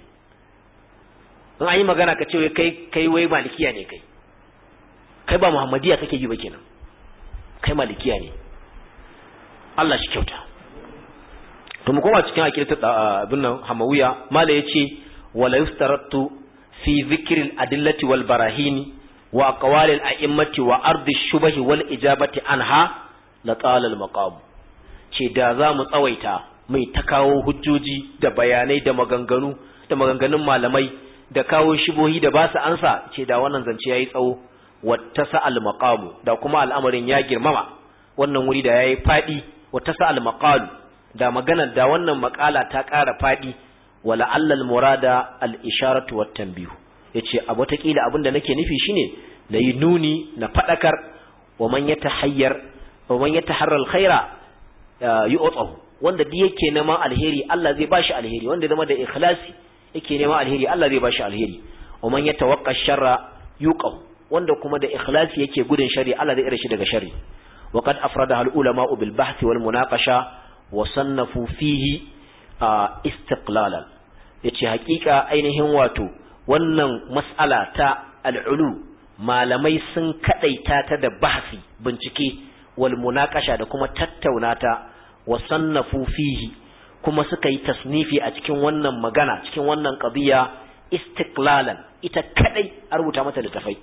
in an yi magana ka ce wai kai kai wai malikiya ne kai kai ba muhammadiya kake yi ba kenan kai malikiya ne Allah shi kyauta to mu koma cikin akidatu abin nan hamawiya mala yace wala yustaratu fi dhikril adillati wal barahin wa aqwalil a'immati wa ardi shubahi wal ijabati anha la qala al maqam ce da za mu tsawaita mai ta kawo hujjoji da bayanai da maganganu da maganganun malamai da kawo shubohi da ba su ansa ce da wannan zance yayi tsawo wattasa al maqamu da kuma al'amarin ya girmama wannan wuri da yayi fadi wattasa al maqalu da magana da wannan makala ta ƙara fadi wala allal murada al isharatu wat tanbih yace abu ta kila abinda nake nufi shine na yi nuni na fadakar wa man yatahayyar wa man yataharra al khaira yu'tahu wanda da yake neman alheri Allah zai bashi alheri wanda zama da ikhlasi yake neman alheri Allah zai bashi alheri wa man yatawaqqa sharra yuqaw wanda kuma da ikhlasi yake gudun shari Allah zai irashi daga shari wa qad afradaha al ulama bil bahth wal munaqasha wa sannafu fihi istiqlalan yace hakika ainihin wato wannan mas'ala ta al-ulu malamai sun kadaita ta da bahsi bincike wal munaqasha da kuma tattaunata wa sannafu fihi kuma suka yi tasnifi a cikin wannan magana cikin wannan qadiya istiqlalan ita kadai a rubuta mata littafai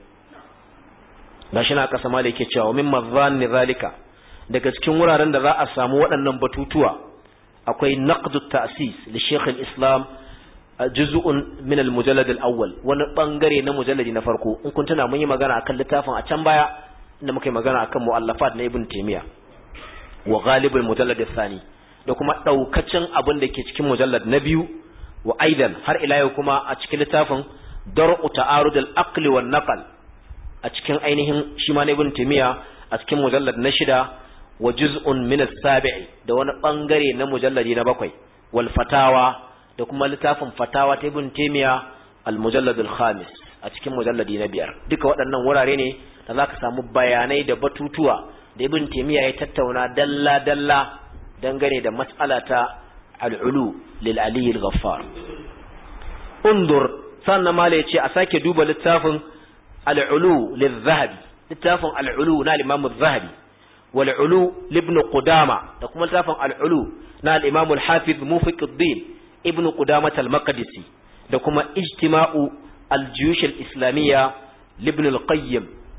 gashi na kasa malai yake cewa min madhanni zalika daga cikin wuraren da za a samu waɗannan batutuwa akwai naqdu ta'sis li Sheikh al-Islam juz'un min al-mujallad al-awwal wani bangare na mujalladi na farko in kun tuna mun yi magana akan littafin a can baya inda muka yi magana akan mu'allafat na Ibn Taymiyyah wa ghalib al-mujallad ath-thani da kuma daukacin abin da ke cikin mujallad na biyu wa aidan har ila yau kuma a cikin littafin dar'u ta'arud al-aql wan naql a cikin ainihin shi ma na Ibn Taymiyyah a cikin mujallad na shida wa juz'un min as-sabi'i da wani bangare na mujalladi na bakwai wal fatawa da kuma littafin fatawa ta Ibn Taymiyyah al-mujallad al-khamis a cikin mujalladi na biyar duka waɗannan wurare ne da zaka samu bayanai da batutuwa da Ibn Taymiyyah ya tattauna dalla dalla dangane da mas'ala ta al-ulu lil ali al-ghaffar undur sannan mala yace a sake duba littafin al-ulu lil-zahabi littafin al-ulu na al-imam az-zahabi wal-ulu libn qudama da kuma littafin al-ulu na al-imam al-hafiz mufiquddin ibn qudamah al-maqdisi da kuma ijtima'u al-juyush al-islamiyya libn al-qayyim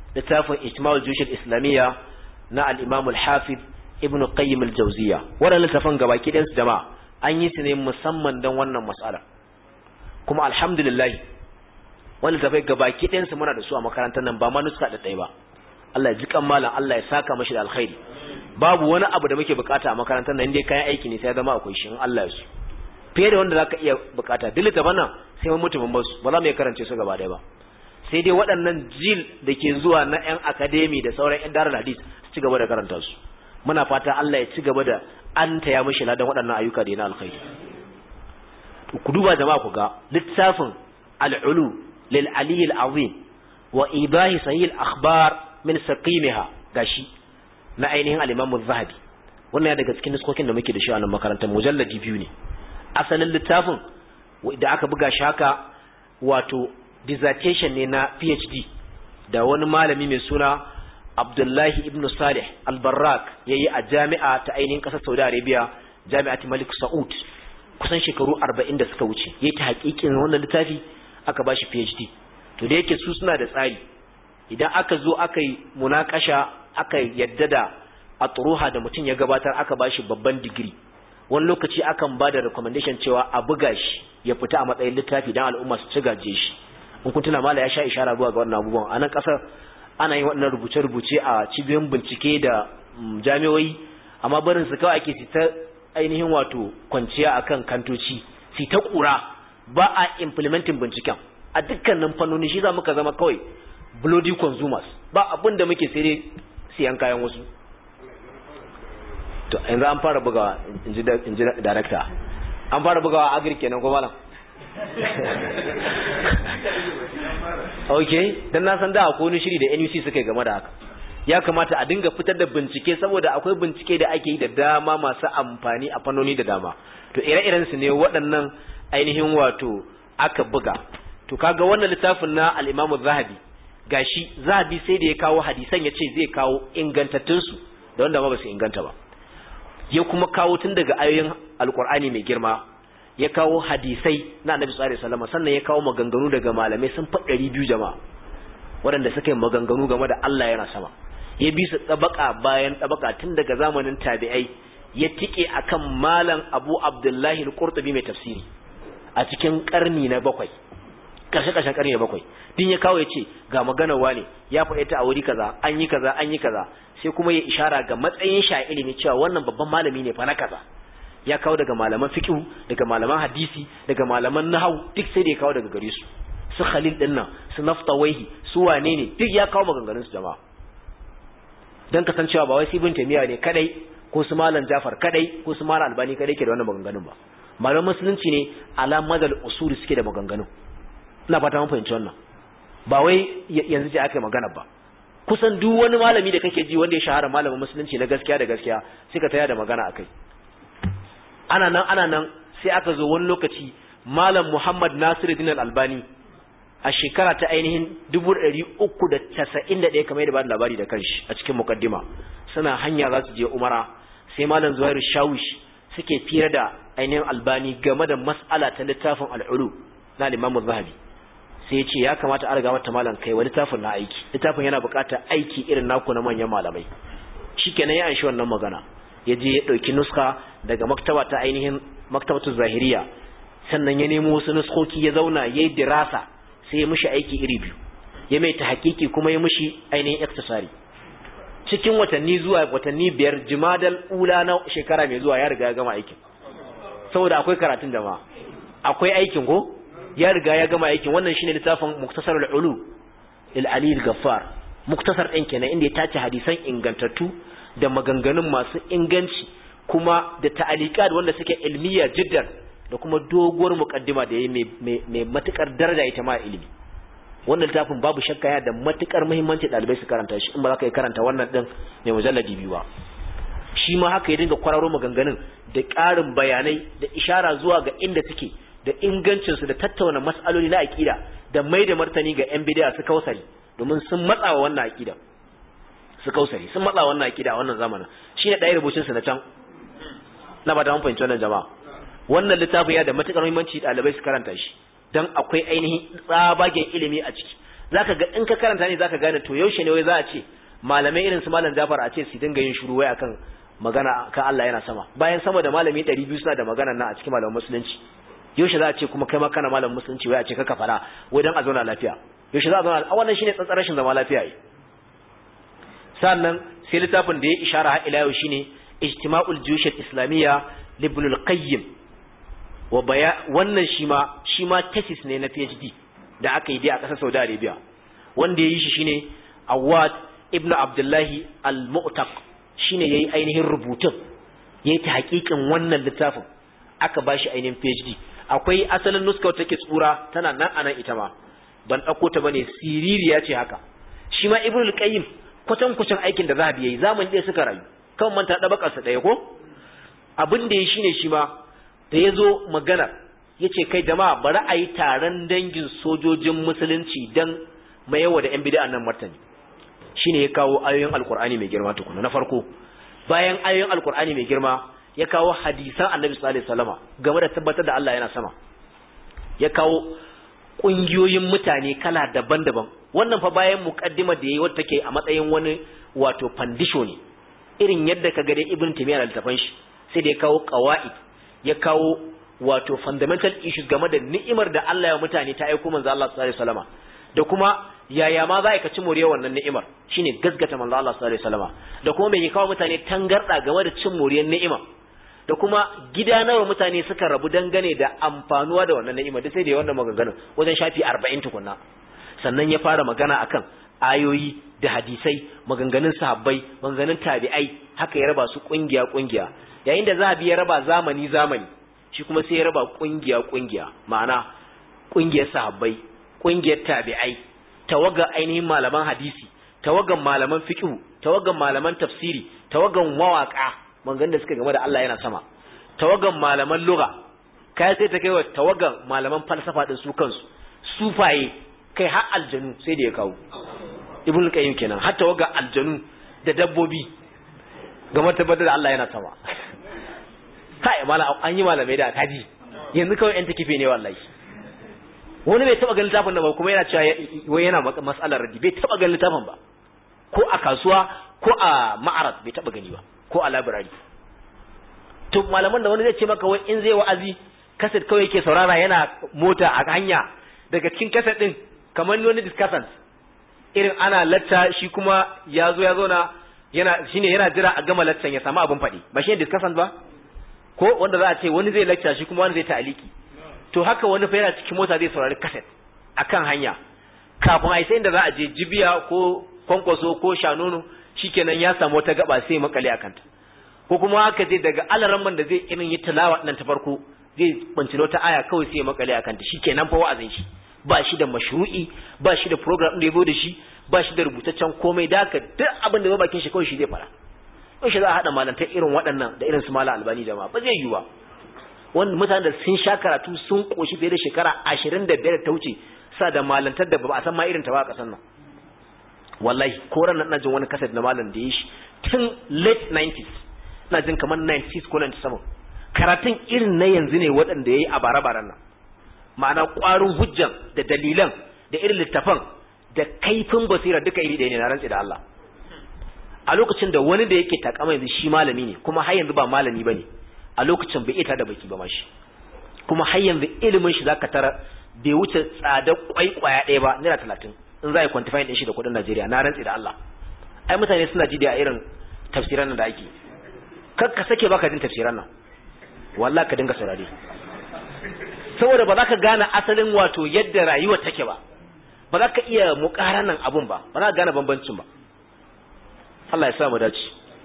littafin ijma'ul juyush al-islamiyya na al-imam al-hafiz ibn qayyim al-jawziyya. wannan littafin gabaki ɗayan su jama'a an yi su ne musamman don wannan mas'ala, kuma alhamdulillah wannan littafai gabaki ɗayan su muna da su a makarantar nan, ba ma nuska da ɗaya ba. Allah ya ji kan malam, Allah ya saka mashi da alkhairi. babu wani abu da muke bukata a makarantar nan indai kayan aiki ne sai ya zama akwai shi in Allah ya so, fiye da wanda zaka iya bukata. duk littafan nan sai mun mutumin basu, ba za mu iya karance su gaba ɗaya ba, sai dai waɗannan jil da ke zuwa na ƴan academy da sauran ƴan darul hadis su ci gaba da karanta su. muna fata Allah ya ci gaba da an taya mishi ladan waɗannan ayyuka da yana alkhairi. ku duba jama'a ku ga littafin al-ulu lil ali al-azim wa idahi sahih al-akhbar min saqimiha gashi na ainihin al-imam az-zahabi. wannan ya daga cikin nuskokin da muke da shi a nan makarantar, mujalladi biyu ne. asalin littafin da aka buga shi haka wato dissertation ne na PhD da wani malami mai suna Abdullahi ibn Salih al-Barrak yayi a jami'a ta ainihin kasar Saudi Arabia, Jami'at Malik Saud, kusan shekaru arba'in da suka wuce. yayi ta hakikin wannan littafi aka bashi PhD. to da yake su suna da tsari, idan aka zo aka yi munakasha aka yadda da atruha da mutum ya gabatar aka bashi babban digiri, wani lokaci akan ba da recommendation cewa a buga shi ya fita a matsayin littafi don al'umma su ci gaje shi. in kun tuna mala ya sha ishara zuwa ga wannan abubuwan. a nan kasar ana yin waɗannan rubuce-rubuce a cibiyoyin bincike da jami'oi, amma barin su kawai ake ta ainihin wato kwanciya akan kantoci, su ta kura, ba a implementing binciken a dukkanin fannoni. shi za muka zama kawai bloody consumers, ba abin da muke sai dai siyan kayan wasu. to yanzu an fara bugawa, in ji director, an fara bugawa agri kenan ko malam? okay, dan na san da akwai wani shiri da N U C suka yi game da haka. ya kamata a dinga fitar da bincike, saboda akwai bincike da ake yi da dama masu amfani a fannoni da dama. to ire-iren su ne waɗannan ainihin wato aka buga. to kaga wannan littafin na al-Imam az-Zahabi, gashi Zahabi sai da ya kawo hadisan, ya ce zai kawo ingantattun su da wanda ma ba su inganta ba, ya kuma kawo tun daga ayoyin alkur'ani mai girma, ya kawo hadisai na annabi sallallahu alaihi wasallam, sannan ya kawo maganganu daga malamai sun fa ɗari biyu jama'a waɗanda suka yi maganganu game da Allah yana sama. ya bi su tabaka bayan tabaka tun daga zamanin tabi'ai, ya tike akan malam Abu Abdullahi al-Qurtubi mai tafsiri a cikin karni na bakwai, karshe karshen karni na bakwai. din ya kawo ya ce ga maganar wane ya faɗe ta a wuri kaza, an yi kaza an yi kaza, sai kuma ya ishara ga matsayin sha ilimi cewa wannan babban malami ne fa na kaza. ya kawo daga malaman fiqh, daga malaman hadisi, daga malaman nahwu, duk sai da ya kawo daga gare su. su Khalil din nan, su Naftawaihi, su wane ne, duk ya kawo maganganun su jama'a. dan kasancewa ba wai Ibn Taymiyyah ne kadai ko su Malam Jafar kadai ko su Malam Albani kadai ke da wannan maganganun ba. malaman musulunci ne ala madal usul suke da maganganun. ina fata mun fahimci wannan, ba wai yanzu ce aka yi magana ba. kusan duk wani malami da kake ji wanda ya shahara malamin musulunci na gaskiya da gaskiya sai ka taya da magana akai. ana nan ana nan sai aka zo wani lokaci Malam Muhammad Nasiruddin Al-Albani a shekara ta ainihin dubu ɗari uku da casa'in da ɗaya kamar yadda ba da labari da kanshi a cikin mukaddima, suna hanya za su je Umara, sai Malam Zuhairu Shawish suke fira da ainihin Albani game da mas'ala ta littafin al-Ulu na Imam Az-Zahabi. sai ya ce ya kamata a riga mata malam kai wani littafin na aiki, littafin yana buƙatar aiki irin naku na manyan malamai. shikenan ya anshi wannan magana, ya je ya dauki nuska daga maktaba ta ainihin maktabatu zahiriya, sannan ya nemo wasu nuskoki ya zauna yayi dirasa, sai ya mishi aiki iri biyu, ya mai ta hakiki kuma ya mishi ainihin iktisari. cikin watanni zuwa watanni biyar Jumadal ula na shekara mai zuwa ya riga ya gama aikin, saboda akwai karatun jama'a, akwai aikin ko ya riga ya gama aikin. wannan shine littafin Muktasar al-Ulu lil Ali al-Ghaffar. muktasar din kenan inda ya tace hadisan ingantattu da maganganun masu inganci, kuma da ta'aliqat wanda suke ilmiya jiddan, da kuma doguwar muqaddima da yayi mai mai matukar daraja ita ma ilimi. wannan littafin babu shakka yana da matukar muhimmanci dalibai su karanta shi, in ba za ka yi karanta wannan din mai mujalladi biyu ba. shi ma haka ya dinga kwararo maganganun da ƙarin bayanai da ishara zuwa ga inda suke, da ingancinsu, da tattauna mas'aloli na aqida, da mai da martani ga yan bid'a su kausari, domin sun matsawa wannan aqida su kausari sun matsawa wannan aqida a wannan zamanin. shine dai rubucin su na can, na ba da mun fahimci wannan jama'a. wannan littafin ya da matukar muhimmanci dalibai su karanta shi, dan akwai ainihin tsabagen ilimi a ciki. zaka ga in ka karanta ne zaka gane to yaushe ne wai za a ce malamai irin su malam Jafar a ce su dinga yin shiru wai akan magana kan Allah yana sama bayan sama da malami ɗari biyu suna da magana nan a cikin malaman musulunci yaushe za a ce kuma kai ma kana malamin musulunci wai a ce kaka fara wai dan a zauna lafiya yaushe za a zauna a wannan shine tsantsar rashin zama lafiya yi sannan sai littafin da ya ishara har ila yau shine ijtima'ul juyush al-islamiyya li ibn al-qayyim wa baya wannan shi ma shi ma thesis ne na PhD da aka yi dai a ƙasar Saudi Arabia wanda yayi shi shine Awad ibn Abdullahi al-Mu'taq shine yayi ainihin rubutun yayi ta hakikin wannan littafin aka bashi ainihin PhD akwai asalin nuska take tsura tana nan anan ita ma ban dauko ta bane siririya ce haka shi ma Ibn al-Qayyim kwatan kucin aikin da Zahabi yayi zaman da suka rayu kan manta da bakarsa daya ko abin da yayi shine shi ma da yazo magana yace kai jama'a bari a yi taron dangin sojojin musulunci dan mayawa da yan bid'a nan martani shine ya kawo ayoyin alqur'ani mai girma tukuna na farko bayan ayoyin alqur'ani mai girma ya kawo hadisan annabi sallallahu alaihi wasallama game da tabbatar da Allah yana sama ya kawo kungiyoyin mutane kala daban-daban wannan fa bayan muqaddima da yayi wacce take a matsayin wani wato fandisho ne irin yadda kaga dai ibn taymiyyah al-tafan shi sai da ya kawo qawaid ya kawo wato fundamental issues game da ni'imar da Allah ya mutane ta aika manzo Allah sallallahu alaihi wasallama da kuma yaya ma za ka ci moriya wannan ni'imar shine gaskata manzo Allah sallallahu alaihi wasallama da kuma me ke kawo mutane tangarda game da cin moriyar ni'ima da kuma gida nawa mutane suka rabu dangane da amfanuwa da wannan ni'ima da sai da wannan maganganun wajen shafi arba'in tukunna sannan ya fara magana akan ayoyi da hadisai maganganun sahabbai maganganun tabi'ai haka ya raba su kungiya kungiya yayin da Zahabi ya raba zamani zamani shi kuma sai ya raba kungiya kungiya ma'ana kungiyar sahabbai kungiyar tabi'ai tawaga ainihin malaman hadisi tawagan malaman fiqh tawagan malaman tafsiri tawagan mawaka maganganun da suka game da Allah yana sama tawagan malaman lugha kai sai ta kai wa tawagan malaman falsafa din su kansu sufaye kai har aljanu sai da ya kawo ibn qayyim kenan har tawagan aljanu da dabbobi game tabbatar da Allah yana sama kai mala an yi malamai da kaji yanzu kawai yan takife ne wallahi wani bai taba ganin littafin da ba kuma yana cewa wai yana mas'alar raddi bai taba ganin littafin ba ko a kasuwa ko a ma'arad bai taba gani ba ko a library to malaman da wani zai ce maka wai in zai wa'azi kaset kawai yake saurara yana mota a hanya daga cikin kaset din kamar wani discussant irin ana latta shi kuma ya zo ya zauna yana shine yana jira a gama lattan ya samu abin faɗi ba shi discussant ba ko wanda za a ce wani zai lecture shi kuma wani zai ta'aliki to haka wani fa yana cikin mota zai saurari kaset akan hanya kafin ai sai inda za a je jibiya ko kwankwaso ko shanono shikenan ya samu wata gaba sai makale akanta ko kuma haka zai daga alaramman da zai irin yi tilawa nan ta farko zai bancilo ta aya kawai sai makale akanta shikenan fa wa'azin shi ba shi da mashru'i ba shi da program da yabo da shi ba shi da rubutaccen komai da haka duk abin da ba bakin shi kawai shi zai fara ko shi za a hada malantar irin waɗannan da irin su malam albani jama'a ba zai yi ba wanda mutanen da sun sha karatu sun koshi fiye da shekara ashirin da biyar ta wuce sa da malantar da ba a san ma irin ta ba a ƙasar nan wallahi ko ran nan jin wani kaset na malam da ya shi tun late nineties na jin kamar nineties ko ninety-seven karatun irin na yanzu ne waɗanda ya yi a bara-baran nan ma'ana ƙwarin hujjan da dalilan da irin littafan da kaifin basira duka iri ɗaya ne na rantsi da Allah a lokacin da wani da yake takama yanzu shi malami ne kuma har yanzu ba malami bane a lokacin bai ita da baki ba mashi kuma har yanzu ilimin shi zaka tara bai wuce tsada kwaikwaya ɗaya ba naira talatin in za a yi quantify din shi da kuɗin Najeriya na rantsi da Allah ai mutane suna ji da irin tafsiran nan da ake kar ka sake baka jin tafsiran nan wallahi ka dinga saurare saboda ba za ka gane asalin wato yadda rayuwa take ba ba za ka iya muƙaranan abun ba ba za ka gane bambancin ba Allah ya sa mu dace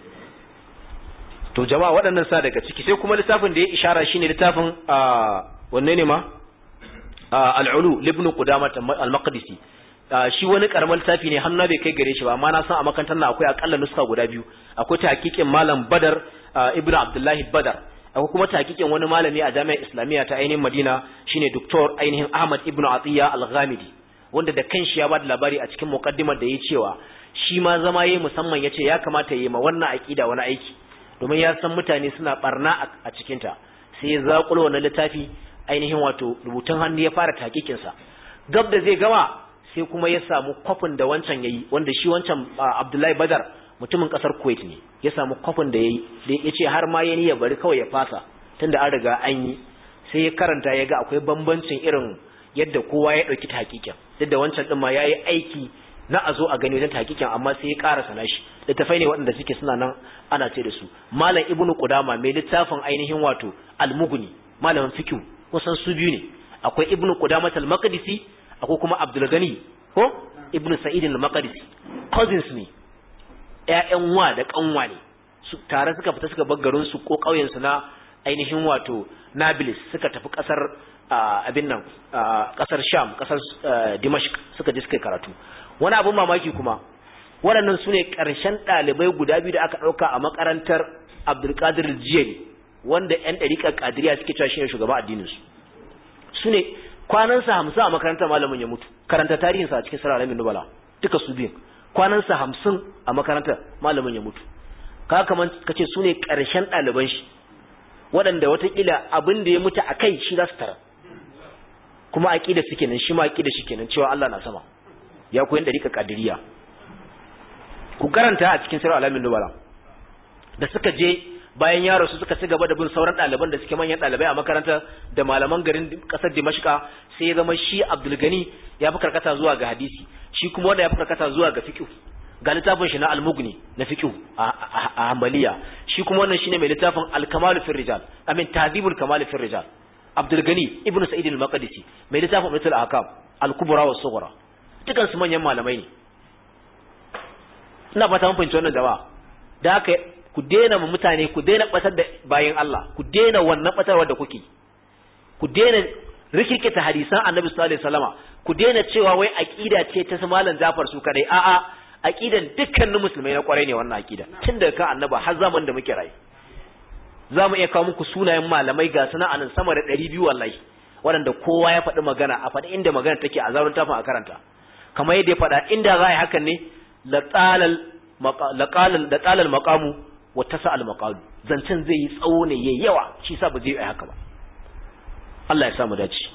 to jama'a waɗannan sa daga ciki sai kuma littafin da ya ishara shine littafin wanne ne ma al-ulu ibn qudamah al-maqdisi shi wani karamar littafi ne hannu bai kai gare shi ba amma na san a makarantar nan akwai akalla nuska guda biyu akwai tahqiqin malam badar ibn abdullahi badar akwai kuma tahqiqin wani malami a jami'ar islamiyya ta ainihin madina shine doktor ainihin ahmad ibn atiya al-ghamidi wanda da kanshi ya bada labari a cikin muqaddimar da ya cewa shi ma zama yayi musamman yace ya kamata yayi ma wannan aqida wani aiki domin ya san mutane suna barna a cikin ta sai ya zakulo wannan littafi ainihin wato rubutun hannu ya fara tahqiqin sa gab da zai gama sai kuma ya samu kwafin da wancan yayi wanda shi wancan Abdullahi Badar mutumin kasar Kuwait ne ya samu kwafin da yayi da yace har ma yayi ya bari kawai ya fasa tunda an riga an yi sai ya karanta ya ga akwai bambancin irin yadda kowa ya dauki tahqiqin duk da wancan din ma yayi aiki na azo a gani wajen tahqiqin amma sai ya karasa nashi littafai ne waɗanda suke suna nan ana ce da su malam Ibnu Qudama mai littafin ainihin wato Al-Mughni malamin fiqh kusan su biyu ne akwai Ibnu Qudama al-Maqdisi akwai kuma Abdul Ghani ko Ibnu Sa'id al-Maqdisi cousins ne ƴaƴan wa da kanwa ne su tare suka fita suka bar garin su ko ƙauyen su na ainihin wato Nablus suka tafi kasar abin nan kasar Sham kasar Dimashq suka je suka karatu wani abun mamaki kuma waɗannan sune ƙarshen ɗalibai guda biyu da aka ɗauka a makarantar Abdul Qadir al-Jilani wanda ƴan ɗariƙar Qadiriyya suke cewa shine shugaban addinin su sune kwanan sa hamsin a makarantar malamin ya mutu karanta tarihin sa a cikin Sirr al-Alamin Nubala duka su biyu kwanan sa hamsin a makarantar malamin ya mutu ka kaman kace sune ƙarshen ɗaliban shi waɗanda watakila abin da ya mutu a kai shi za su tara kuma aƙida su kenan shi ma aƙida shi kenan cewa Allah na sama ya koyi ɗariƙa ƙadiriya ku karanta a cikin Sirr al-Alamin Nubala da suka je bayan ya rasu suka ci gaba da bin sauran ɗaliban da suke manyan ɗalibai a makaranta da malaman garin ƙasar Dimashqa sai ya zama shi Abdul Gani ya fi karkata zuwa ga hadisi shi kuma wanda ya fi karkata zuwa ga fiqh ga littafin shi na Al-Mughni na fiqh a Hanbaliya shi kuma wannan shine mai littafin Al-Kamal fi Rijal amin Tahdhibul Kamal fi Rijal Abdul Ghani Ibn Sa'id al-Maqdisi mai littafin Umdatul Ahkam Al-Kubra wa Sughra dukan su manyan malamai ne ina fata mun fahimci wannan jama'a da haka ku daina mu mutane ku daina batar da bayin Allah ku daina wannan batarwa da kuke ku daina rikirkita hadisan Annabi sallallahu alaihi wasallama ku daina cewa wai aqida ce ta su malam Jafar su kadai a'a aqidan dukkanin musulmai na kwarai ne wannan aqida tun daga kan Annabi har zaman da muke rayu zamu iya kawo muku sunayen malamai ga suna anan sama da ɗari biyu wallahi waɗanda kowa ya faɗi magana a faɗi inda magana take a zarun tafin a karanta kamar yadda ya faɗa inda za a yi hakan ne la talal maqalal da talal maqamu wa tasal maqalu zancen zai yi tsawo ne yayi yawa shi sa ba zai yi haka ba Allah ya sa mu dace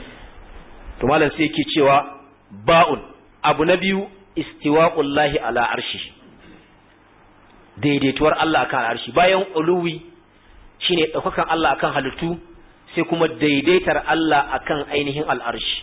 to malam sai yake cewa ba'un abu na biyu istiwa'ullahi ala arshi daidaituwar Allah akan arshi bayan uluwi shine daukakan Allah akan halittu sai kuma daidaitar Allah akan ainihin al'arshi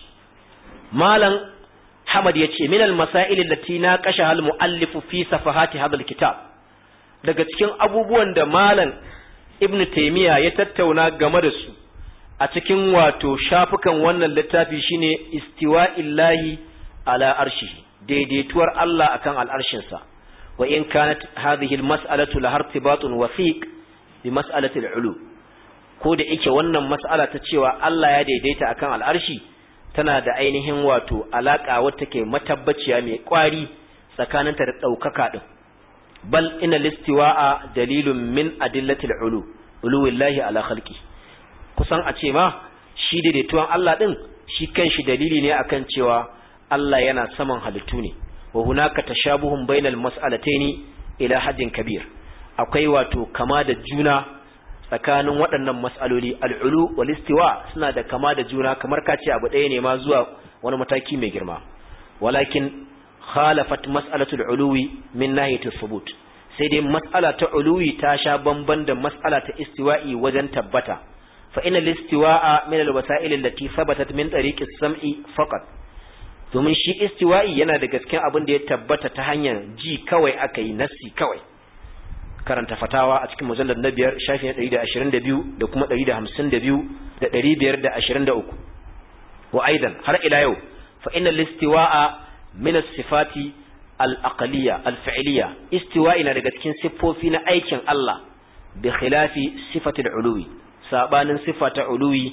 malam Hamad yace min al-masail allati naqashaha al-muallif fi safahati hadha al-kitab daga cikin abubuwan da malam Ibn Taymiyyah ya tattauna game da su a cikin wato shafukan wannan littafi shine istiwa'illahi ala arshihi daidaituwar Allah akan al'arshinsa wa in kanat hadhihi al-mas'alatu la irtibatun wathiq bi mas'alati al-ulu ko da yake wannan mas'ala ta cewa Allah ya daidaita akan al'arshi tana da ainihin wato alaka wacce take matabbaciya mai kwari tsakaninta da daukaka din bal inal istiwa'a dalilun min adillati al-ulu uluwillahi ala khalqi kusan a ce ma shi daidaituwan Allah din shi kanshi dalili ne akan cewa Allah yana saman halittu ne wa hunaka tashabuhun bainal mas'alataini ila haddin kabir akwai wato kama da juna tsakanin waɗannan mas'aloli al-ulu wal istiwa suna da kama da juna kamar kace abu ɗaya ne ma zuwa wani mataki mai girma walakin khalafat mas'alatul uluwi min nahiyati thubut sai dai mas'ala ta uluwi ta sha bamban da mas'ala ta istiwa'i wajen tabbata fa inna al-istiwa'a min al-wasa'il allati thabatat min tariqi as-sam'i faqat domin shi istiwa'i yana da gaskiyar abin da ya tabbata ta hanyar ji kawai aka yi nassi kawai karanta fatawa a cikin mujallad na biyar shafi na ɗari da ashirin da biyu da kuma ɗari da hamsin da biyu da ɗari biyar da ashirin da uku wa aidan har ila yau fa inna al-istiwa'a min as-sifati al-aqliyya al-fi'liyya istiwa'i na daga cikin siffofi na aikin Allah bi khilafi sifati al-uluwi sabanin sifata uluwi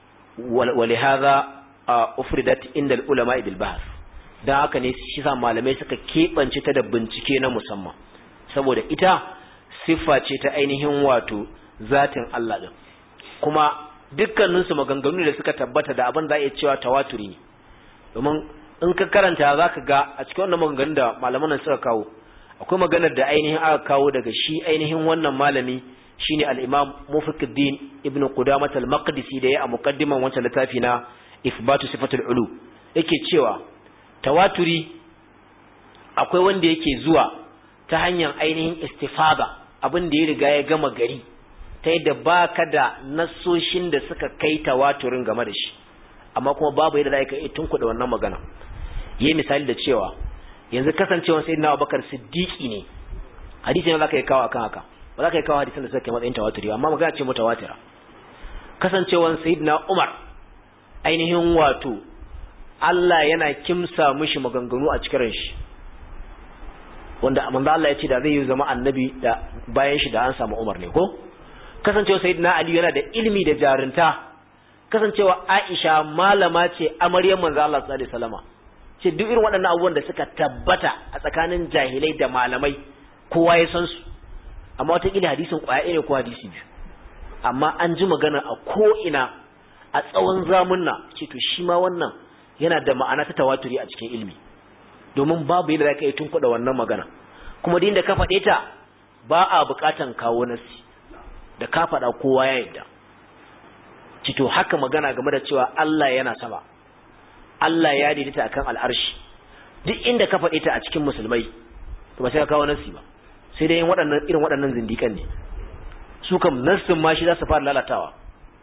wa li hadha ufridat inda al-ulama bil bahth dan haka ne shi sa malamai suka kebance ta da bincike na musamman saboda ita siffa ce ta ainihin wato zatin Allah din kuma dukkanin su maganganu da suka tabbata da abin da ya cewa tawaturi ne domin in ka karanta zaka ga a cikin wannan maganganun da malaman suka kawo akwai maganar da ainihin aka kawo daga shi ainihin wannan malami shine al-Imam Mufaqiddin Ibn Qudamah al-Maqdisi da ya a muqaddiman wancan littafi na Ithbatu Sifatul Ulu yake cewa tawaturi akwai wanda yake zuwa ta hanyar ainihin istifada, abin da ya riga ya gama gari ta yadda baka da nassoshin da suka kai tawaturin game da shi, amma kuma babu yadda za ka yi tunkuɗa wannan magana. Yi misali da cewa yanzu kasancewar sayyidina Abubakar siddiqi ne, hadisi ne za ka yi kawo akan haka, ba za ka yi kawo hadisin da suka kai matsayin tawaturi, amma magana ce mutawatira. Kasancewar sayyidina Umar ainihin wato Allah yana kimsa mishi maganganu a cikin shi, wanda manzo Allah ya ce da zai yi zama annabi da bayan shi da an samu Umar ne ko. Kasancewa sayyidina Ali yana da ilimi da jarunta, kasancewa Aisha malama ce amaryar manzo Allah sallallahu alaihi wasallama, ce duk irin waɗannan abubuwan da suka tabbata a tsakanin jahilai da malamai kowa ya san su, amma wata kila hadisin kwaya ne ko hadisi biyu, amma an ji magana a ko ina a tsawon zamunna, ce to shi ma wannan yana da ma'ana ta tawaturi a cikin ilimi, domin babu yadda zaka yi tunkuɗa wannan magana, kuma din da ka faɗe ta ba a buƙatan kawo nasi, da ka faɗa kowa ya yadda. Cito haka magana game da cewa Allah yana sama, Allah ya daidaita akan al'arshi, duk inda ka faɗe ta a cikin musulmai to ba sai ka kawo nasi ba, sai dai waɗannan irin waɗannan zindikan ne su kam nassin ma shi za su fara lalatawa.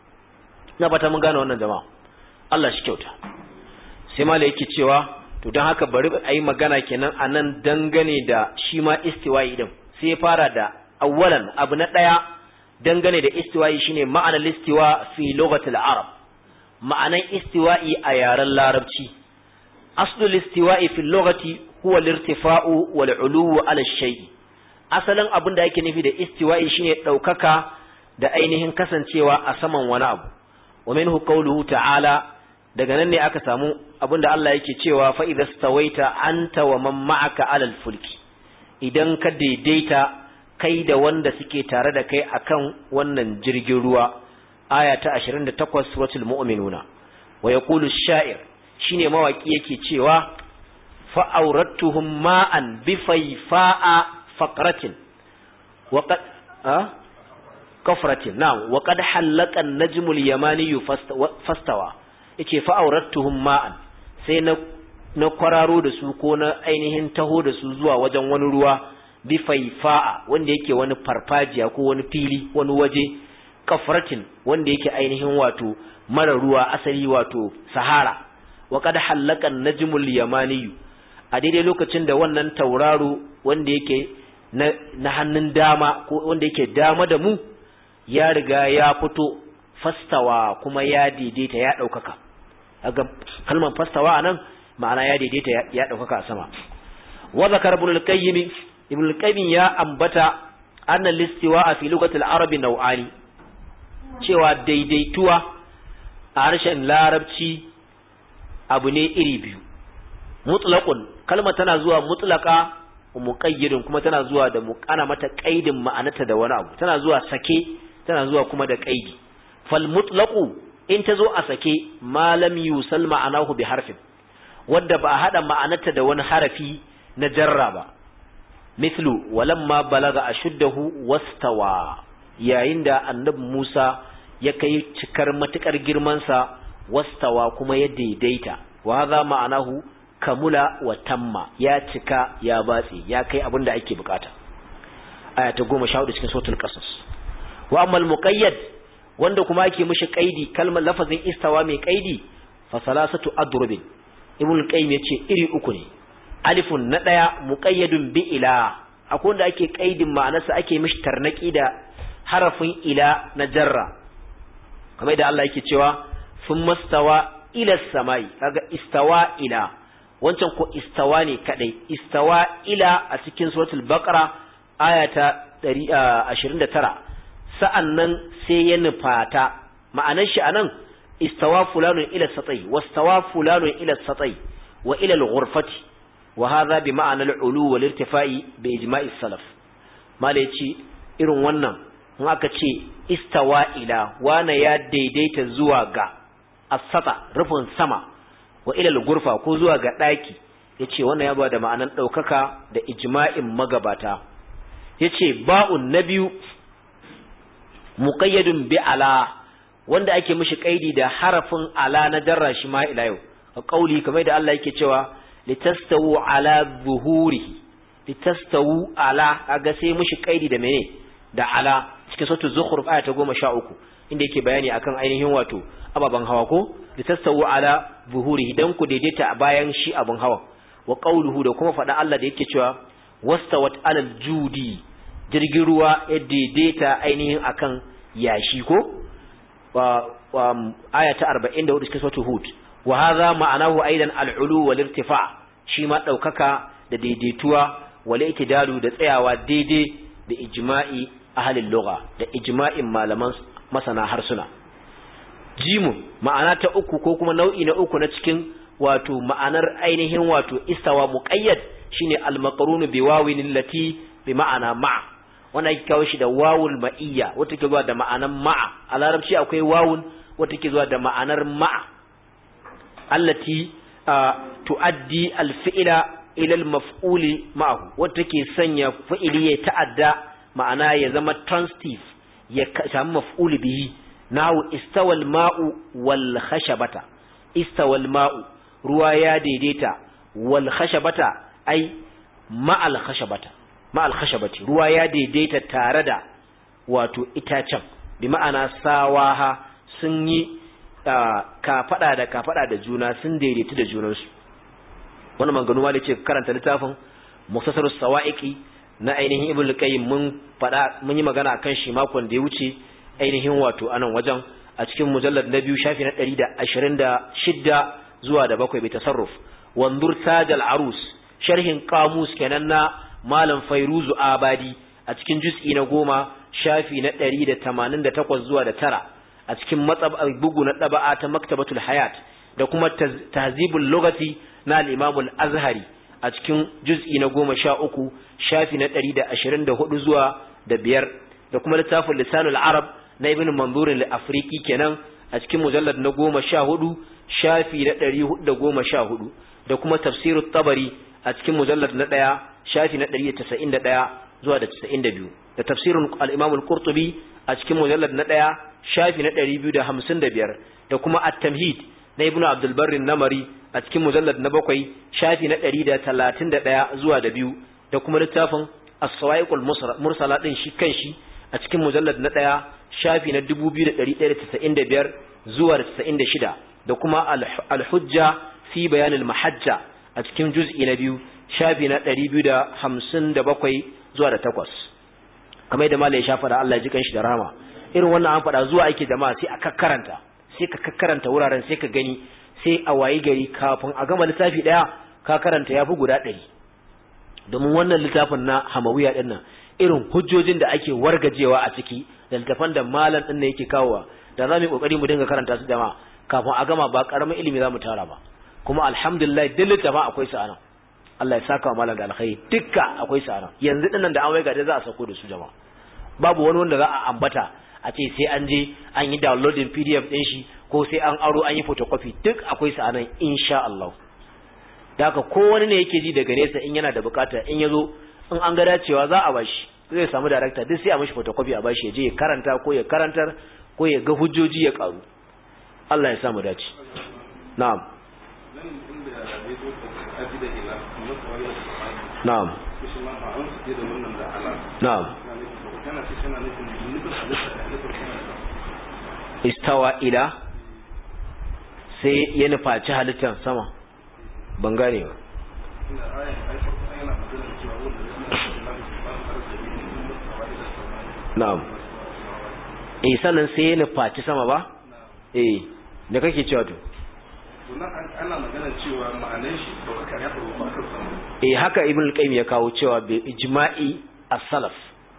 Ina fata mun gane wannan jama'a, Allah shi kyauta. Sai mala yake cewa to don haka bari a yi magana kenan a nan dangane da shi ma istiwa'i din. Sai ya fara da awwalan abu na ɗaya dangane da istiwa'i shine ma'anar istiwa fi lughatil arab, ma'anan istiwa'i a yaren larabci. Aslul istiwa'i fi lughati huwa al-irtifa'u wal 'uluwu 'ala ash-shay'i. Asalin abin da yake nufi da istiwa'i shine daukaka da ainihin kasancewa a saman wani abu. Wa minhu qawluhu ta'ala, daga nan ne aka samu abinda Allah yake cewa fa idza stawaita anta wa man ma'aka 'alal fulki, idan ka daidaita kai da wanda suke tare da kai akan wannan jirgin ruwa. Aya ta ashirin da takwas suratul mu'minuna. Wa yaqulu ash-sha'ir, shine mawaki yake cewa fa awrattuhum ma'an bi fayfa'a faqratin wa qad a kafratin na'am wa qad halaqa an-najmu al-yamani fastawa. Yace fa awrattuhum ma'an, sai na na kwararo da su ko na ainihin taho da su zuwa wajen wani ruwa bi faifa'a wanda yake wani farfajiya ko wani fili wani waje, kafratin wanda yake ainihin wato mara ruwa asali wato sahara. Wa qad halaqa an-najmul yamani, a daidai lokacin da wannan tauraro wanda yake na, na hannun dama ko wanda yake dama da mu ya riga ya fito, fastawa kuma ya daidaita ya daukaka. Aga kalmar fastawa anan ma'ana ya daidaita ya daukaka a sama. Wa zakar ibn al-qayyim ibn al-qayyim ya ambata anna al-istiwa'a fi lughati al-arab naw'ani, cewa daidaituwa a harshen larabci abu ne iri biyu. Mutlaqun, kalma tana zuwa mutlaqa, muqayyidun kuma tana zuwa da muqana mata qaidin ma'anarta da wani abu, tana zuwa sake tana zuwa kuma da qaidi. Fal mutlaqu in tazo a sake malam yusal ma'anahu bi harfin, wadda ba a hada ma'anarta da wani harafi na jarra ba. Mithlu walamma balaga ashuddahu wastawa, yayin da annabi Musa ya kai cikar matukar girman sa, wastawa kuma ya daidaita. Wa hadha ma'anahu kamula wa tamma, ya cika ya batsi ya kai abin da ake bukata. Aya ta goma sha hudu cikin suratul qasas. Wa amma al-muqayyad, wanda kuma ake mishi qaidi, kalmar lafazin istawa mai qaidi, fa salasatu adrubin. Ibn al-qayyim yace iri uku ne. Alifun na daya muqayyadun bi ila, akwai wanda ake qaidin ma'anarsa ake mishi tarnaki da harafin ila na jarra, kamar da Allah yake cewa thumma stawa ila as-samai, kaga istawa ila, wancan ko istawa ne kadai. Istawa ila a cikin suratul baqara aya ta ashirin da tara, sa'annan sai ya nufata. Ma'anar shi anan istawa fulanun ila satai wastawa fulanun ila satai wa ila al-ghurfati, wa hadha bi ma'ana al-ulu wal irtifa'i bi ijma'i salaf. Malaci irin wannan in aka ce istawa ila, wana ya daidaita zuwa ga as-sata rufin sama, wa ila al-ghurfa ko zuwa ga daki, yace wannan ya bada ma'anan daukaka da ijma'in magabata. Yace ba'un nabiyu muqayyadun bi ala, wanda ake mishi kaidi da harafin ala na jarra shi ma ila yau. A kauli kamar da Allah yake cewa litastawu ala zuhurihi litastawu ala kaga sai mushi kaidi da mene da ala cikin suratul zukhruf aya ta goma sha uku inda yake bayani akan ainihin wato ababan hawa ko litastawu ala zuhurihi dan ku daidaita a bayan shi abun hawa wa qawluhu da kuma fada Allah da yake cewa wastawat alal judi jirgin ruwa ya daidaita ainihin akan yashi ko wa aya ta arba'in da hudu cikin suratul hud wa hadha ma'anahu aidan al-ulu wal irtifa' shi ma daukaka da daidaituwa wal itidalu da tsayawa daidai da ijma'i ahlul lugha da ijma'in malaman masana harsuna jimu ma'ana ta uku ko kuma nau'i na uku na cikin wato ma'anar ainihin wato istawa muqayyad shine al-maqrun bi wawin allati bi ma'ana ma'a wannan yake kawo shi da wawul ma'iyya wata ke zuwa da ma'anar ma'a a larabci akwai wawun wata ke zuwa da ma'anar ma'a allati tuaddi al-fi'la ila al-maf'uli ma'ahu wata ke sanya fi'ili ya ta'adda ma'ana ya zama transitive ya samu maf'ul bihi nahu istawal ma'u wal khashabata istawal ma'u ruwa ya daidaita wal khashabata ai ma'al khashabata ma'al khashabati ruwa ya daidaita tare da wato itacen bi ma'ana sawaha sun yi kafada da kafada da juna sun daidaita da junansu wannan maganganu ma da ce karanta littafin Mukhtasarus Sawa'iqi na ainihin Ibn Qayyim mun fada mun yi magana akan shi makon da ya wuce ainihin wato anan wajen a cikin mujallad na biyu shafi na ɗari da ashirin da shida zuwa da bakwai bai tasarruf wandur tajal arus sharhin qamus kenan na malam Fairuzu Abadi a cikin juz'i na goma shafi na ɗari da tamanin da takwas zuwa da tara a cikin matsabar bugu na ɗaba'a ta Maktabatul Hayat da kuma tahzibul lugati na al-Imam al-Azhari a cikin juz'i na goma sha uku shafi na ɗari da ashirin da hudu zuwa da biyar da kuma littafin Lisanul Arab na Ibn Manzur al-Afriqi kenan a cikin mujallad na goma sha hudu shafi na ɗari hudu da goma sha hudu da kuma Tafsirut Tabari a cikin mujallad na ɗaya shafi na ɗari da casa'in da ɗaya zuwa da casa'in da biyu da tafsirin al-Imam al-Qurtubi a cikin mujallad na ɗaya shafi na ɗari biyu da hamsin da biyar da kuma At-Tamhid na Ibn Abdul Barr an-Namari a cikin mujallad na bakwai shafi na ɗari da talatin da ɗaya zuwa da biyu da kuma littafin As-Sawa'iqul Mursala din shi kanshi a cikin mujallad na ɗaya shafi na dubu biyu da ɗari ɗaya da casa'in da biyar zuwa da casa'in da shida da kuma Al-Hujja fi Bayanil Mahajja a cikin juz'i na biyu shafi na ɗari biyu da hamsin da bakwai zuwa da takwas kamar yadda malai ya shafa da Allah ya ji kanshi da rahama irin wannan an faɗa zuwa ake jama'a sai aka karanta sai ka karanta wuraren sai ka gani sai a wayi gari kafin a gama littafi ɗaya ka karanta yafi guda ɗari domin wannan littafin na Hamawiya ɗin nan irin hujjojin da ake wargajewa a ciki da littafan da malam ɗin nan yake kawowa da za mu yi ƙoƙari mu dinga karanta su jama'a kafin a gama ba ƙaramin ilimi za mu tara ba kuma alhamdulillah duk littafin akwai su anan Allah ya saka wa malam da alkhairi dukka akwai su anan yanzu dinnan da an waiga da za a sako da su jama'a babu wani wanda za a ambata a ce sai an je an yi downloading P D F din shi ko sai an aro an yi photocopy duk akwai su anan insha Allah da haka ko wani ne yake ji daga nesa in yana da bukata in yazo in an ga dacewa za a bashi zai samu director duk sai a mishi photocopy a bashi ya je ya karanta ko ya karantar ko ya ga hujjoji ya karu Allah ya samu dace na'am na'am na'am istawa ila sai ya nufaci halittar sama ban gane ba na'am eh sannan sai ya nufaci sama ba eh da kake cewa to ana magana cewa ma'anar shi daukaka ya faru ba kan sama eh haka ibn al-qayyim ya kawo cewa bi ijma'i as-salaf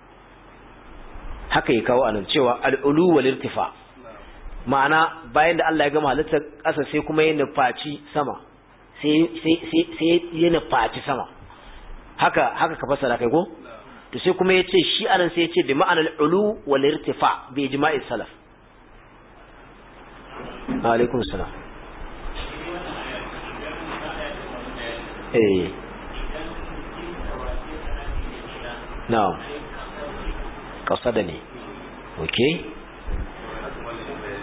haka ya kawo anan cewa al-ulu wal irtifa ma'ana bayan da Allah ya gama halittar ƙasa sai kuma ya nufaci sama sai sai sai ya nufaci sama haka haka ka fassara kai ko to sai kuma yace shi anan sai yace bi ma'anar al-ulu wal irtifa bi ijma'i as-salaf alaikum salam eh na'am kasada ne okay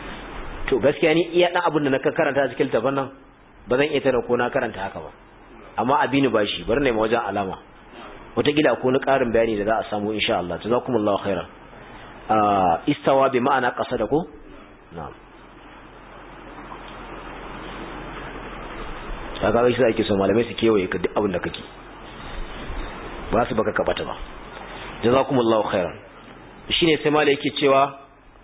to gaskiya ni iya dan abin da na karanta cikin taban nan ba zan iya tana ko na karanta haka ba amma abini bashi bar ne wajen alama wataƙila ko na ƙarin bayani da za a samu insha Allah jazakumullahu khairan istawa bi ma'ana qasada ko na'am kaga shi ake so malamai su kewaye ka duk abin da kake ba su baka kabata ba jazakumullahu khairan shine sai malai yake cewa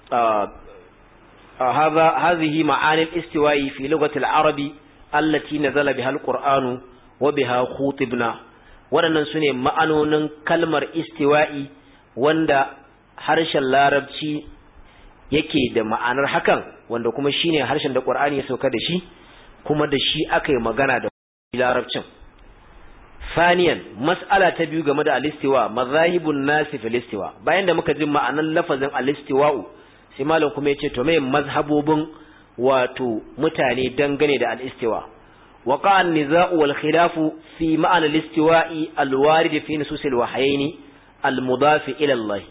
hadha hadhihi ma'ani al-istiwa'i fi lughati al-arabi allati nazala biha al-qur'anu wa biha khutibna wadannan sune ma'anonin kalmar istiwa'i wanda harshen larabci yake da ma'anar hakan wanda kuma shine harshen da qur'ani ya sauka da shi kuma da shi aka yi magana da larabcin. Faniyan mas'ala ta biyu game da al-istiwa mazahibun nasi fil istiwa bayan da muka ji ma'anan lafazin al-istiwa'u sai malam kuma yace to me mazhabobin wato mutane dangane da al-istiwa waqa an-niza'u wal khilafu fi ma'ana al-istiwa'i al-warid fi nusus al-wahyayn al-mudaf ila Allah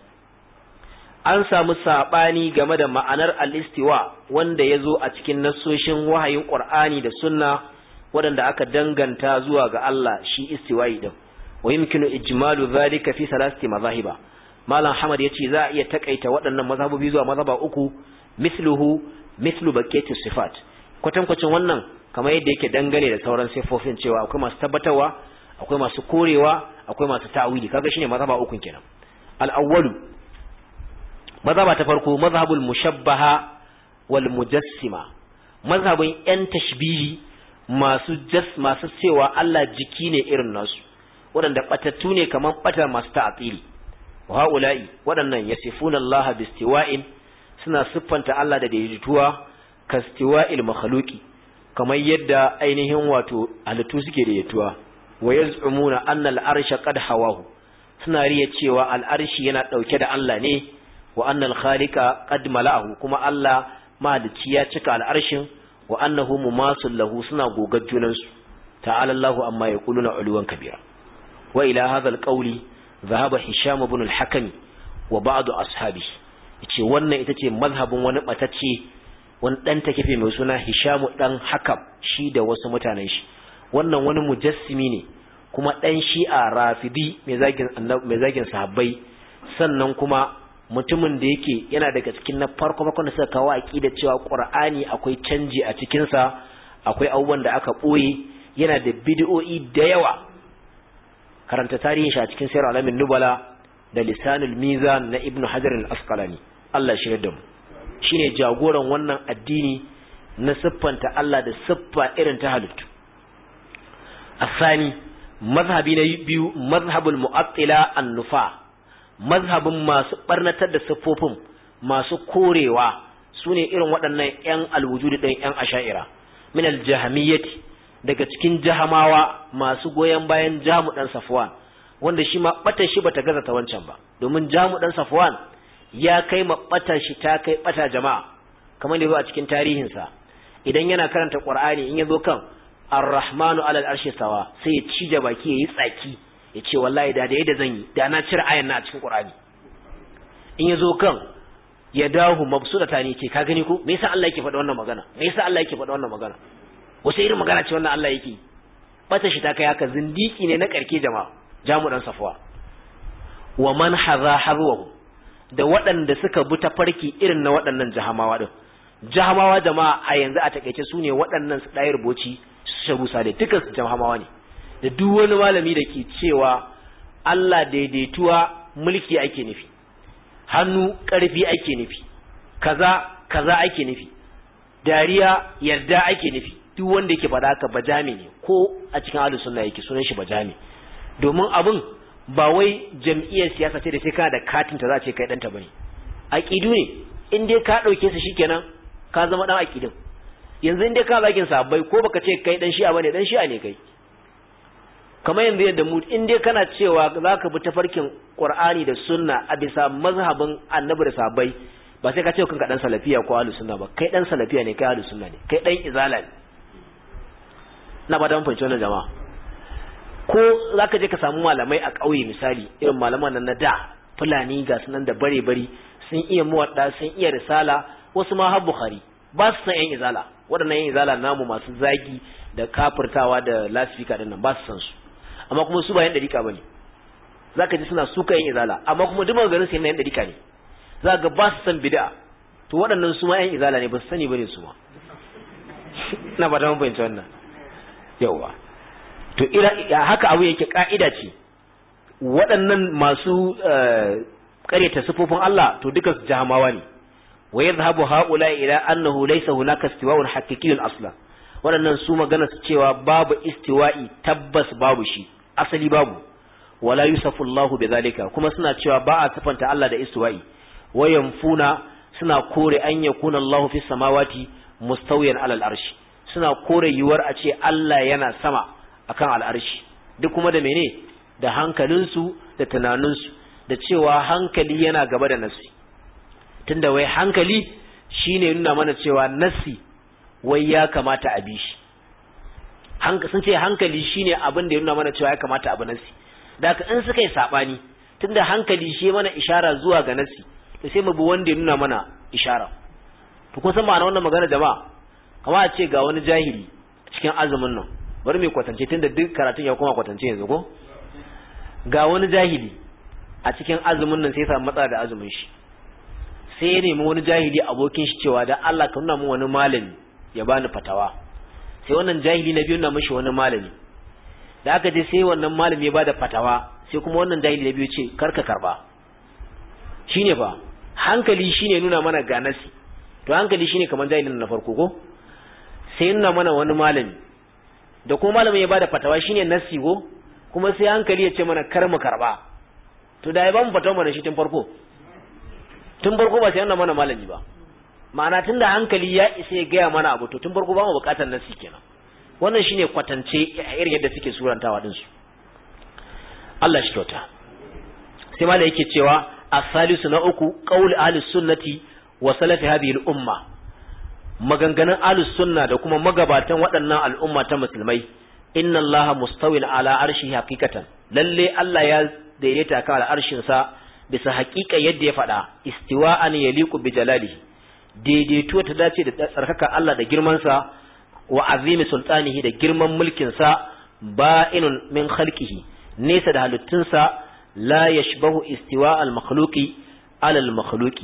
an samu sabani game da ma'anar al-istiwa wanda yazo a cikin nassoshin wahayin Qur'ani da Sunna wadanda aka danganta zuwa ga Allah shi istiwa'i din wa yumkinu ijmalu dhalika fi salasati mazahiba malam Hamad yace za a iya takaita waɗannan mazhabobi zuwa mazhaba uku mithluhu mithlu baqiyati sifat kwatankwacin wannan kamar yadda yake dangane da sauran sifofin cewa akwai masu tabbatarwa akwai masu korewa akwai masu ta'wili kaga shine mazhaba uku kenan al-awwalu mazhaba ta farko mazhabul mushabbaha wal mujassima mazhabin yan tashbihi masu jas masu cewa Allah jiki ne irin nasu wadanda batattu ne kaman batar masu ta'tili wa haula'i wadannan yasifuna Allah bistiwa'in suna siffanta Allah da daidaituwa kastiwa'il makhluqi kamar yadda ainihin wato halittu suke daidaituwa wa yaz'umuna anna al-arsha qad hawahu suna riya cewa al-arshi yana dauke da Allah ne wa anna al-khaliqa qad mala'ahu kuma Allah mahalicci ya cika al-arshin wa annahu mumasil lahu suna gogar junansu ta'ala Allahu amma yaquluna uluwan kabira wa ila hadha al-qawli dhahaba hisham ibn al-hakim wa ba'd ashabi yace wannan ita ce mazhabin wani batacce wani dan takefe mai suna hisham dan hakam shi da wasu mutanen shi wannan wani mujassimi ne kuma dan shi'a rafidi mai zagin annabi mai zagin sahabbai sannan kuma mutumin da yake yana daga cikin na farko farkon da suka kawo aqida cewa Qur'ani akwai canji a cikin sa akwai abubuwan da aka boye yana da bid'o'i da yawa karanta tarihin shi a cikin Sirr al-Alamin Nubala da Lisanul Mizan na Ibn Hajar al-Asqalani Allah shi da mu shine jagoran wannan addini na siffanta Allah da siffa irin ta halittu asani mazhabi na biyu mazhabul mu'attila an-nufa mazhabin masu barnatar da siffofin masu korewa sune irin waɗannan ƴan alwujudi ɗin ƴan asha'ira min al-jahmiyyati daga cikin jahamawa masu goyen bayan Jamu dan Safwan wanda shi ma bata shi bata gaza ta wancan ba domin Jamu dan Safwan ya kai ma bata shi ta kai bata jama'a kamar da a cikin tarihin sa idan yana karanta Qur'ani in yazo kan Ar-Rahmanu 'alal arshi sawa sai ya cije baki yayi tsaki ya ce wallahi da da yadda zan yi da na cire ayan na a cikin Qur'ani in yazo kan ya dahu mabsudata ne ce ka gani ko me yasa Allah yake faɗa wannan magana me yasa Allah yake faɗa wannan magana wace irin magana ce wannan Allah yake bata shi ta kai haka zindiki ne na karke jama'a Jamu dan Safwa wa man hadha hadwahu da waɗanda suka bi tafarki irin na waɗannan jahamawa din jahamawa jama'a a yanzu a takeice su ne waɗannan su dai rubuci su sharusa da dukkan su jahamawa ne da duk wani malami da ke cewa Allah daidaituwa mulki ake nufi hannu ƙarfi ake nufi kaza kaza ake nufi dariya yarda ake nufi duk wanda yake faɗa haka bajami ne ko a cikin ahlus sunna yake sunan shi bajami domin abun ba wai jam'iyyar siyasa ce da sai kana da katin ta za ce kai danta bane aqidu ne in dai ka dauke su shikenan ka zama dan aqidin yanzu in dai ka zakin sahabbai ko baka ce kai dan shi'a bane dan shi'a ne kai kamar yanzu yadda mu in dai kana cewa zaka bi tafarkin Qur'ani da Sunna a bisa mazhabin Annabi da sahabbai ba sai ka ce kanka dan salafiya ko ahlus sunna ba kai dan salafiya ne kai ahlus sunna ne kai dan izala ne na ba dan fahimci wannan jama'a ko zaka je ka samu malamai a ƙauye misali irin malaman nan na da fulani ga sunan da bare bare sun iya muwadda sun iya risala wasu ma har Bukhari ba su san yan izala waɗannan yan izala namu masu zagi da kafirtawa da lasfika din nan ba su san su amma kuma su ba yan dariƙa bane zaka ji suna suka yin izala amma kuma duk maganin su yan dariƙa ne zaka ga ba su san bid'a to waɗannan su ma yan izala ne ba su sani bane su ma ina ba ta mun fahimci wannan yawa to ira haka abu yake ka'ida ce waɗannan masu ƙaryata sifofin Allah to duka su jahamawa ne wa yadhhabu haula ila annahu laysa hunaka istiwa'un haqiqiyyun aslan waɗannan su magana su cewa babu istiwa'i tabbas babu shi asali babu wala yusafu Allahu bidhalika kuma suna cewa ba a sifanta Allah da istiwa'i wayanfuna suna kore an yakuna Allahu fis samawati mustawiyan alal arshi suna kore yuwar a ce Allah yana sama akan al'arshi duk kuma da mene da hankalinsu da tunaninsu da cewa hankali yana gaba da nasi tunda wai hankali shine nuna mana cewa nasi wai ya kamata a bi shi sun ce hankali shine abin da ya nuna mana cewa ya kamata a bi nasi da haka in suka yi sabani tunda hankali shi mana ishara zuwa ga nasi to sai mu bi wanda ya nuna mana ishara to kun san ma'ana wannan magana jama'a kamar a ce ga wani jahili cikin azumin nan bari mai kwatance tunda duk karatun ya koma kwatance yanzu ko ga wani jahili a cikin azumin nan sai ya samu matsala da azumin shi sai ya nemi wani jahili abokin shi cewa da Allah ka nuna min wani malami ya bani fatawa sai wannan jahili na biyu na mishi wani malami da aka je sai wannan malami ya bada fatawa sai kuma wannan jahili na biyu ce karka karba shine fa hankali shine nuna mana ga nasi to hankali shine kaman jahilin na farko ko sai nuna mana wani malami da kuma malamin ya bada fatawa shine nasi ko kuma sai hankali ya ce mana kar mu karba to da ya ba mu fatawa mana shi tun farko tun farko ba sai nuna mana malami ba ma'ana tunda hankali ya isa ya gaya mana abu to tun farko ba mu bukatar nasi kenan wannan shine kwatance irin yadda suke surantawa din su Allah shi kyauta sai malai yake cewa as-salisu na uku qaul ahlus sunnati wa salafi hadhihi al-umma maganganun ahlus sunna da kuma magabatan waɗannan al'umma ta musulmai inna allaha mustawil ala arshihi haqiqatan lalle Allah ya daidaita kan al'arshin sa bisa haƙiƙa yadda ya faɗa istiwa'an yaliqu bi jalalihi daidaito ta dace da tsarkaka Allah da girman sa wa azimi sultanihi da girman mulkin sa ba'inun min khalqihi nesa da halittun sa la yashbahu istiwa' al-makhluqi ala al-makhluqi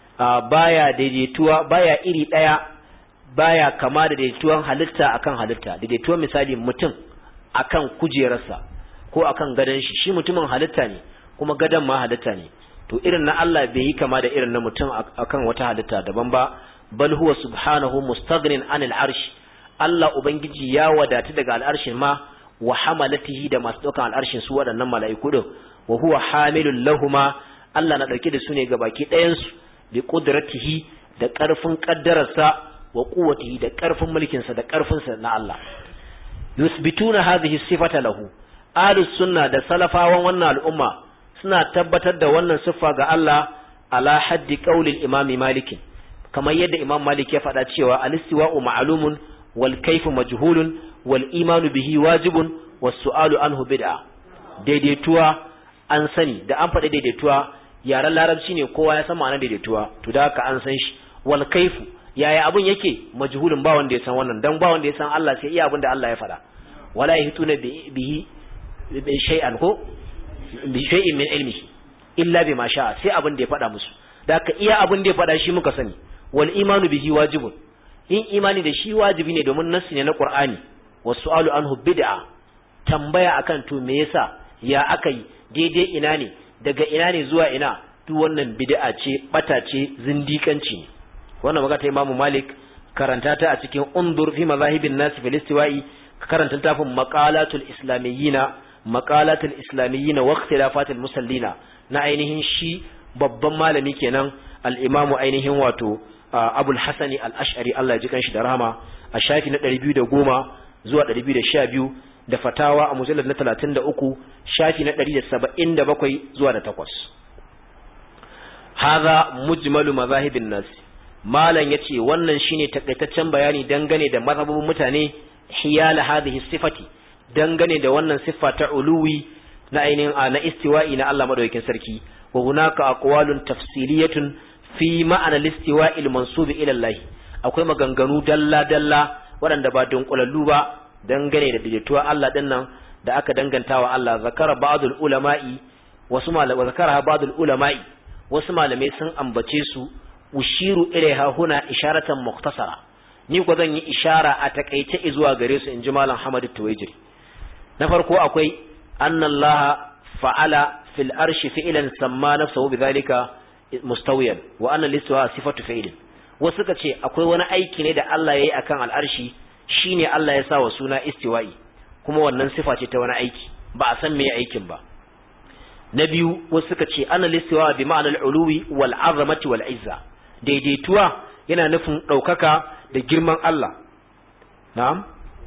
baya daidaituwa baya iri daya baya kama da daidaituwan halitta akan halitta daidaituwan misali mutum akan kujerarsa ko akan gadan shi shi mutumin halitta ne kuma gadan ma halitta ne to irin na Allah bai yi kama da irin na mutum akan wata halitta daban ba bal huwa subhanahu mustaghnin anil arsh Allah ubangiji ya wadata daga al'arshin ma wa hamalatihi da masu daukan al'arshin su waɗannan mala'iku din wa huwa hamilul lahuma Allah na dauke da su ne gabaki ɗayan su bi qudratihi da ƙarfin kaddararsa wa quwwatihi da ƙarfin mulkin sa da ƙarfin sa na Allah yusbituna hadhihi sifata lahu ahlus sunna da salafawan wannan al'umma suna tabbatar da wannan siffa ga Allah ala haddi qaulil imam malik kamar yadda imam malik ya faɗa cewa al-istiwa'u ma'lumun wal kayfu majhulun wal imanu bihi wajibun was su'alu anhu bid'a daidaituwa an sani da an faɗi daidaituwa yaran larabci ne kowa ya san ma'anar daidaituwa to da haka an san shi wal kayfu yaya abun yake majhulun ba wanda ya san wannan dan ba wanda ya san Allah sai iya abin da Allah ya faɗa wala yahtuna bihi bi shay'an ko bi shay'in min ilmihi illa bima sha'a sai abin da ya faɗa musu da haka iya abin da ya faɗa shi muka sani wal imanu bihi wajibun in imani da shi wajibi ne domin nassi ne na Qur'ani wasu'alu anhu bid'a tambaya akan to me yasa ya akai daidai ina ne daga ina ne zuwa ina duk wannan bid'a ce bata ce zindikanci ne wannan magana ta Imam Malik karanta ta a cikin undur fi mazahibin nas fil istiwa'i karanta tafin maqalatul islamiyina maqalatul islamiyina wa ikhtilafatul musallina na ainihin shi babban malami kenan al-imamu ainihin wato Abul Hasani al-Ash'ari Allah ya ji kanshi da rahama a shafi na ɗari biyu da goma zuwa ɗari biyu da sha biyu da fatawa a mujallad na talatin da uku shafi na ɗari da saba'in da bakwai zuwa da takwas hadha mujmalu mazahibin nas malan yace wannan shine takaitaccen bayani dangane da mazhabun mutane hiyala hadhihi sifati dangane da wannan siffa ta uluwi na ainihin na istiwa'i na Allah madaukakin sarki wa hunaka aqwalun tafsiliyatun fi ma'ana al-istiwa'il mansub ila Allah akwai maganganu dalla dalla waɗanda ba dunkulallu ba dangane da daidaituwa Allah din nan da aka dangantawa Allah zakara ba'dul ulama'i wasu malamai zakara ba'dul ulama'i wasu malamai sun ambace su ushiru ilaiha huna isharatan mukhtasara ni ko zan yi ishara a takeice zuwa gare su inji malam Hamad Tuwaijiri na farko akwai annallaha fa'ala fil arshi fi'lan samma nafsuhu bidhalika mustawiyan wa anna al-istiwa sifatu fi'lin wasu kace akwai wani aiki ne da Allah yayi akan al-arshi shine Allah ya sa wa suna istiwa'i kuma wannan sifa ce ta wani aiki ba a san meye aikin ba na biyu wasu suka ce anna al-istiwa bi ma'anar al-uluwi wal 'azamati wal 'izza daidaituwa yana nufin daukaka da girman Allah na'am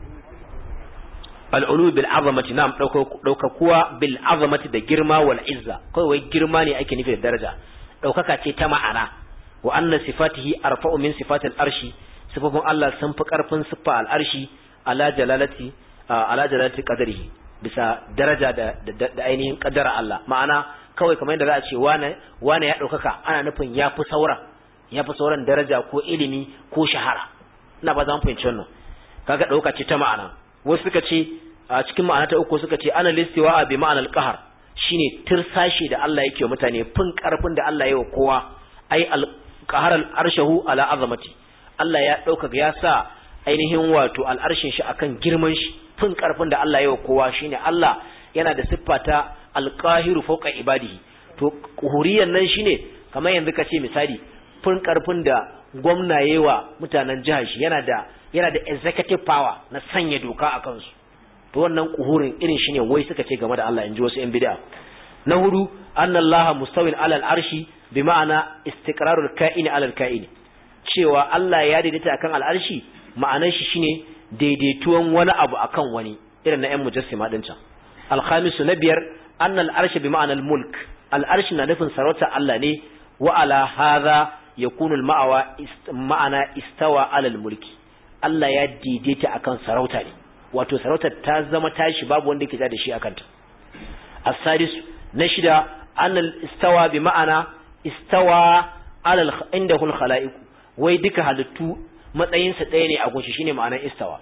al-uluwi bil 'azamati na'am daukakuwa bil 'azamati da girma wal 'izza kai wai girma ne ake nufi da daraja daukaka ce ta ma'ana wa anna sifatihi arfa'u min sifatil arshi sifofin Allah sun fi karfin siffa al-arshi ala jalalati ala jalalati qadarihi bisa daraja da da ainihin kaddara Allah ma'ana kawai kamar yadda za a ce wane wane ya daukaka ana nufin yafi sauran yafi sauran daraja ko ilimi ko shahara ina ba zan fahimci wannan kaga dauka ce ta ma'ana wasu suka ce a cikin ma'ana ta uku suka ce ana listiwa bi ma'anal qahr shine tirsashi da Allah yake wa mutane fin karfin da Allah ya wa kowa ai al-qahr al-arshahu ala azamati Allah ya dauka ya sa ainihin wato al-arshin shi akan girman shi fin karfin da Allah ya wa kowa shine Allah yana da siffata al-qahiru fawqa ibadihi to kuhuriyan nan shine kamar yanzu kace misali fin karfin da gwamna yawa mutanen jihar shi yana da yana da executive power na sanya doka akan su to wannan kuhurin irin shine wai suka ce game da Allah inji wasu yan bid'a na hudu anna Allah mustawin ala al-arshi bi ma'ana istiqrarul ka'ini ala al-ka'ini cewa Allah ya daidaita akan al-arshi ma'anar shi shine daidaituwan wani abu akan wani irin na ƴan mujassima din can al-khamisu na biyar anna al-arshi bi ma'ana al-mulk al-arshi na nufin sarauta Allah ne wa ala hadha yakunu al-ma'awa ma'ana istawa ala al-mulki Allah ya daidaita akan sarauta ne wato sarauta ta zama tashi babu wanda yake da shi akan ta as-sadis na shida anna al-istawa bi ma'ana istawa ala indahu al-khalaiq wai duka halittu matsayinsa ɗaya ne a gunshi shine ma'anar istawa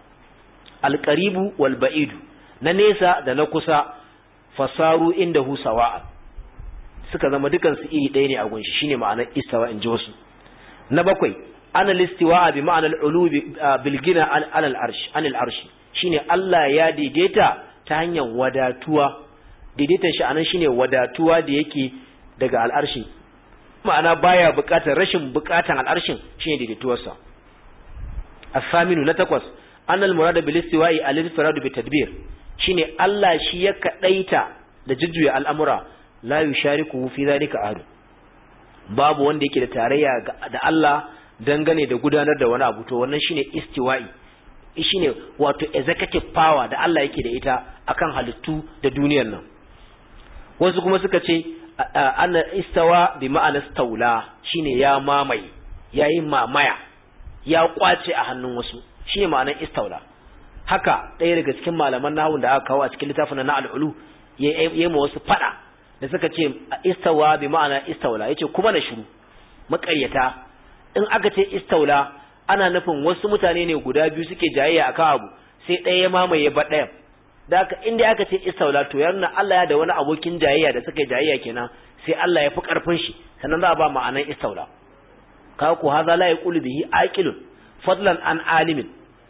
alqaribu wal ba'idu na nesa da na kusa fasaru indahu sawa'a suka zama dukan su iri ɗaya ne a gunshi shine ma'anar istawa inji wasu na bakwai ana listiwa bi ma'anar ulu bil gina ala al arsh an al arsh shine Allah ya daidaita ta hanyar wadatuwa daidaitan shi anan shine wadatuwa da yake daga al arshi ma'ana baya buƙatar rashin buƙatan al arshin shine daidaituwarsa الثامن نتقص أن المراد بالاستواء الانفراد بالتدبير شيني الله شي يكدايتا da jujjuya al'amura la yushariku fi zalika ahad babu wanda yake da tarayya da Allah dangane da gudanar da wani abu to wannan shine istiwa'i shine wato executive power da Allah yake da ita akan halittu da duniyar nan wasu kuma suka ce anna istawa bi ma'ana staula shine ya mamaye yayin mamaya ya kwace a hannun wasu shine ma'anar istaula haka ɗaya daga cikin malaman nahwu da aka kawo a cikin littafin na al-ulu yayi ma wasu fada da suka ce istawa bi ma'ana istaula yace kuma na shiru makaryata in aka ce istaula ana nufin wasu mutane ne guda biyu suke jayayya akan abu sai ɗaya ya mamaye ba ɗaya da haka inda aka ce istaula to yana Allah ya da wani abokin jayayya da suka jayayya kenan sai Allah ya fi karfin shi sannan za a ba ma'anar istaula kawo ko haza la yaqulu bihi aqilun fadlan an alimin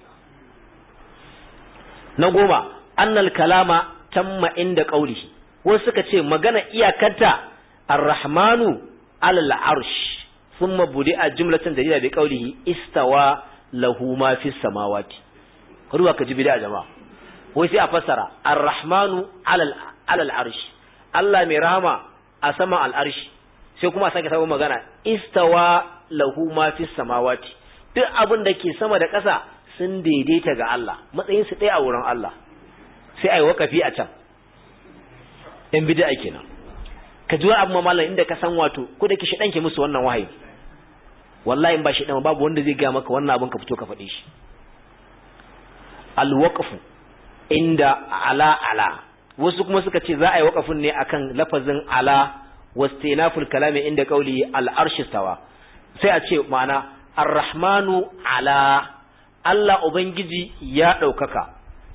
na goma annal kalama tamma inda qawlihi wasu suka ce magana iyakarta ar-rahmanu alal arsh thumma budi'a jumlatan dalila bi qawlihi istawa lahu ma fis samawati ruwa ka ji bid'a jama'a wai sai a fassara ar-rahmanu alal alal arsh Allah mai rahama a sama al-arsh sai kuma a sake sabon magana istawa lahu ma fis samawati duk abin da ke sama da ƙasa sun daidaita ga Allah matsayin su ɗaya a wurin Allah sai ai wakafi a can in bid'a kenan ka ji wani abu mallan inda ka san wato ko da ke shi danke musu wannan wahayi wallahi in ba shi dan babu wanda zai ga maka wannan abin ka fito ka faɗe shi al-waqfu inda ala ala wasu kuma suka ce za a yi waqafin ne akan lafazin ala wastinaful kalami inda qauli al-arsh stawa sai a ce ma'ana ar-rahmanu ala Allah ubangiji ya daukaka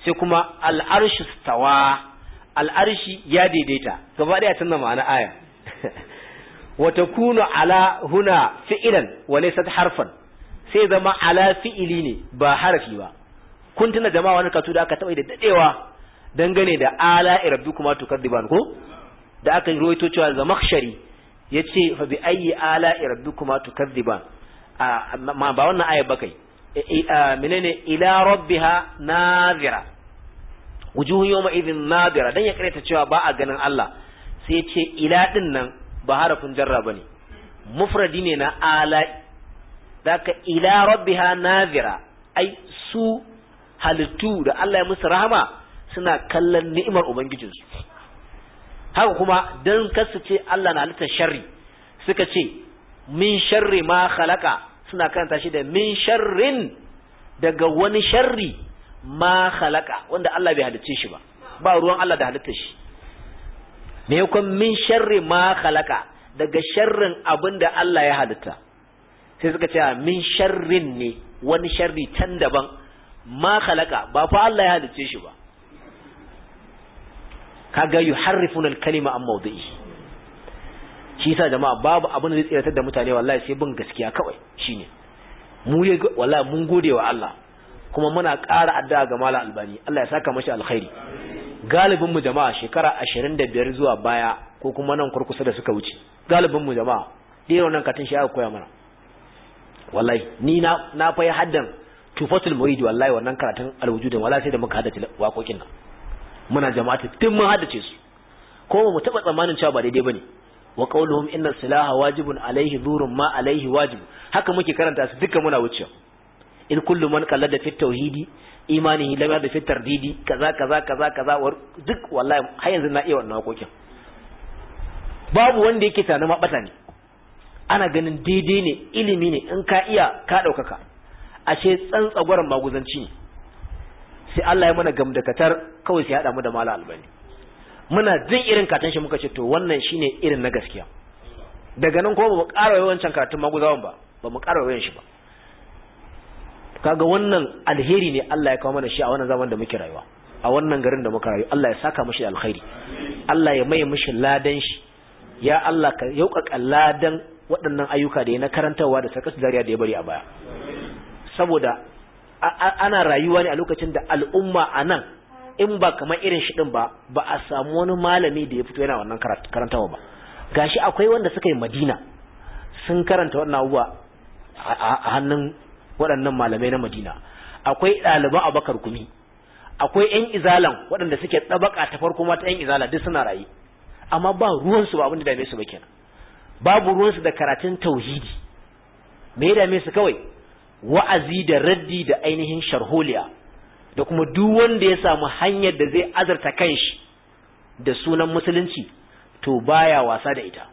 sai kuma al'arshi stawa, al'arshi ya daidaita, gaba ɗaya canza ma'ana aya. Wata kuno ala huna fi'ilan wale sat harfan, sai zama ala fi'ili ne ba harafi ba. Kun tuna jama'a wani katu da aka taɓa da daɗewa dangane da ala irabbi kuma tukaddiban ko? Da aka yi roito cewa Zamakhshari ya ce fa bi ayyi ala irabbi kuma tukaddiban. Ma ba wannan ayar ba kai. Menene ila rabbiha nazira. Wujuhun yawma idhin nadira, dan ya karanta cewa ba a ganin Allah sai ce ila din nan ba harafin jarra bane, mufradi ne na ala. Daka ila rabbiha nadira, ai su halittu da Allah ya musu rahama suna kallon ni'imar ubangijinsu. Haka kuma dan kasu ce Allah na halittar sharri suka ce min sharri ma khalaqa, suna karanta shi da min sharrin, daga wani sharri ma khalaqa wanda Allah bai halicce shi ba, ba ruwan Allah da halitta shi. Me yakon min sharri ma khalaqa, daga sharrin abinda Allah ya halitta. Sai suka ce min sharrin ne wani sharri tan daban, ma khalaqa ba fa Allah ya halicce shi ba. Kaga yuharrifuna al-kalima an mawdi'i. Shi yasa jama'a babu abin da zai tsiratar da mutane wallahi sai bin gaskiya kawai shine. Mu wallahi mun gode wa Allah. Kuma muna ƙara addu'a ga Malam Albani, Allah ya saka mashi alkhairi. Galibin mu jama'a shekara ashirin da biyar zuwa baya ko kuma nan kurkusa da suka wuce, galibin mu jama'a dai wannan katin shi aka koya mana. Wallahi ni na na fa haddan Tufatul Murid, wallahi wannan karatun alwujudin wallahi sai da muka haddace waƙoƙin nan. Muna jama'atu tun mun haddace su. Ko mu taba tsammanin cewa ba daidai bane. Wa qawluhum inna silaha wajibun alaihi dhurun ma alaihi wajib. Haka muke karanta su duka muna wucewa. In kullu man qallada fi tauhidi imanihi lam yada fi tardidi kaza kaza kaza kaza duk wallahi har yanzu na iya wannan hakokin. Babu wanda yake tana mabata ne, ana ganin daidai ne, ilimi ne, in ka iya ka daukaka. Ashe tsantsagwaran maguzanci ne. Sai Allah ya mana gamdakatar kawai sai hada mu da Malam Albani. Muna jin irin katan shi muka ce to wannan shine irin na gaskiya. Daga nan kuma ba mu ƙara yawancin karatun maguzawan ba, ba mu ƙara yawan shi ba. Kaga wannan alheri ne Allah ya kawo mana shi a wannan zaman da muke rayuwa, a wannan garin da muka rayu. Allah ya saka mishi alkhairi, Allah ya mai mishi ladan shi. Ya Allah ka yaukaka ladan waɗannan ayyuka da ya na karantawa da sarkas dariya da ya bari a baya. Saboda ana rayuwa ne a lokacin da al'umma a nan in ba kamar irin shi din ba ba a samu wani malami da ya fito yana wannan karantawa ba. Gashi akwai wanda suka yi Madina sun karanta wannan abubuwa a hannun waɗannan malamai na Madina. Akwai ɗaliban Abubakar Gumi, akwai ƴan izalan waɗanda suke tsabaka ta farko ma ta ƴan izala duk suna rayi, amma ba ruwansu ba abin da dame su ba kenan. Babu ruwansu da karatun tauhidi. Me ya dame su kawai wa'azi da raddi da ainihin sharholiya, da kuma duk wanda ya samu hanyar da zai azarta kanshi da sunan musulunci to baya wasa da ita.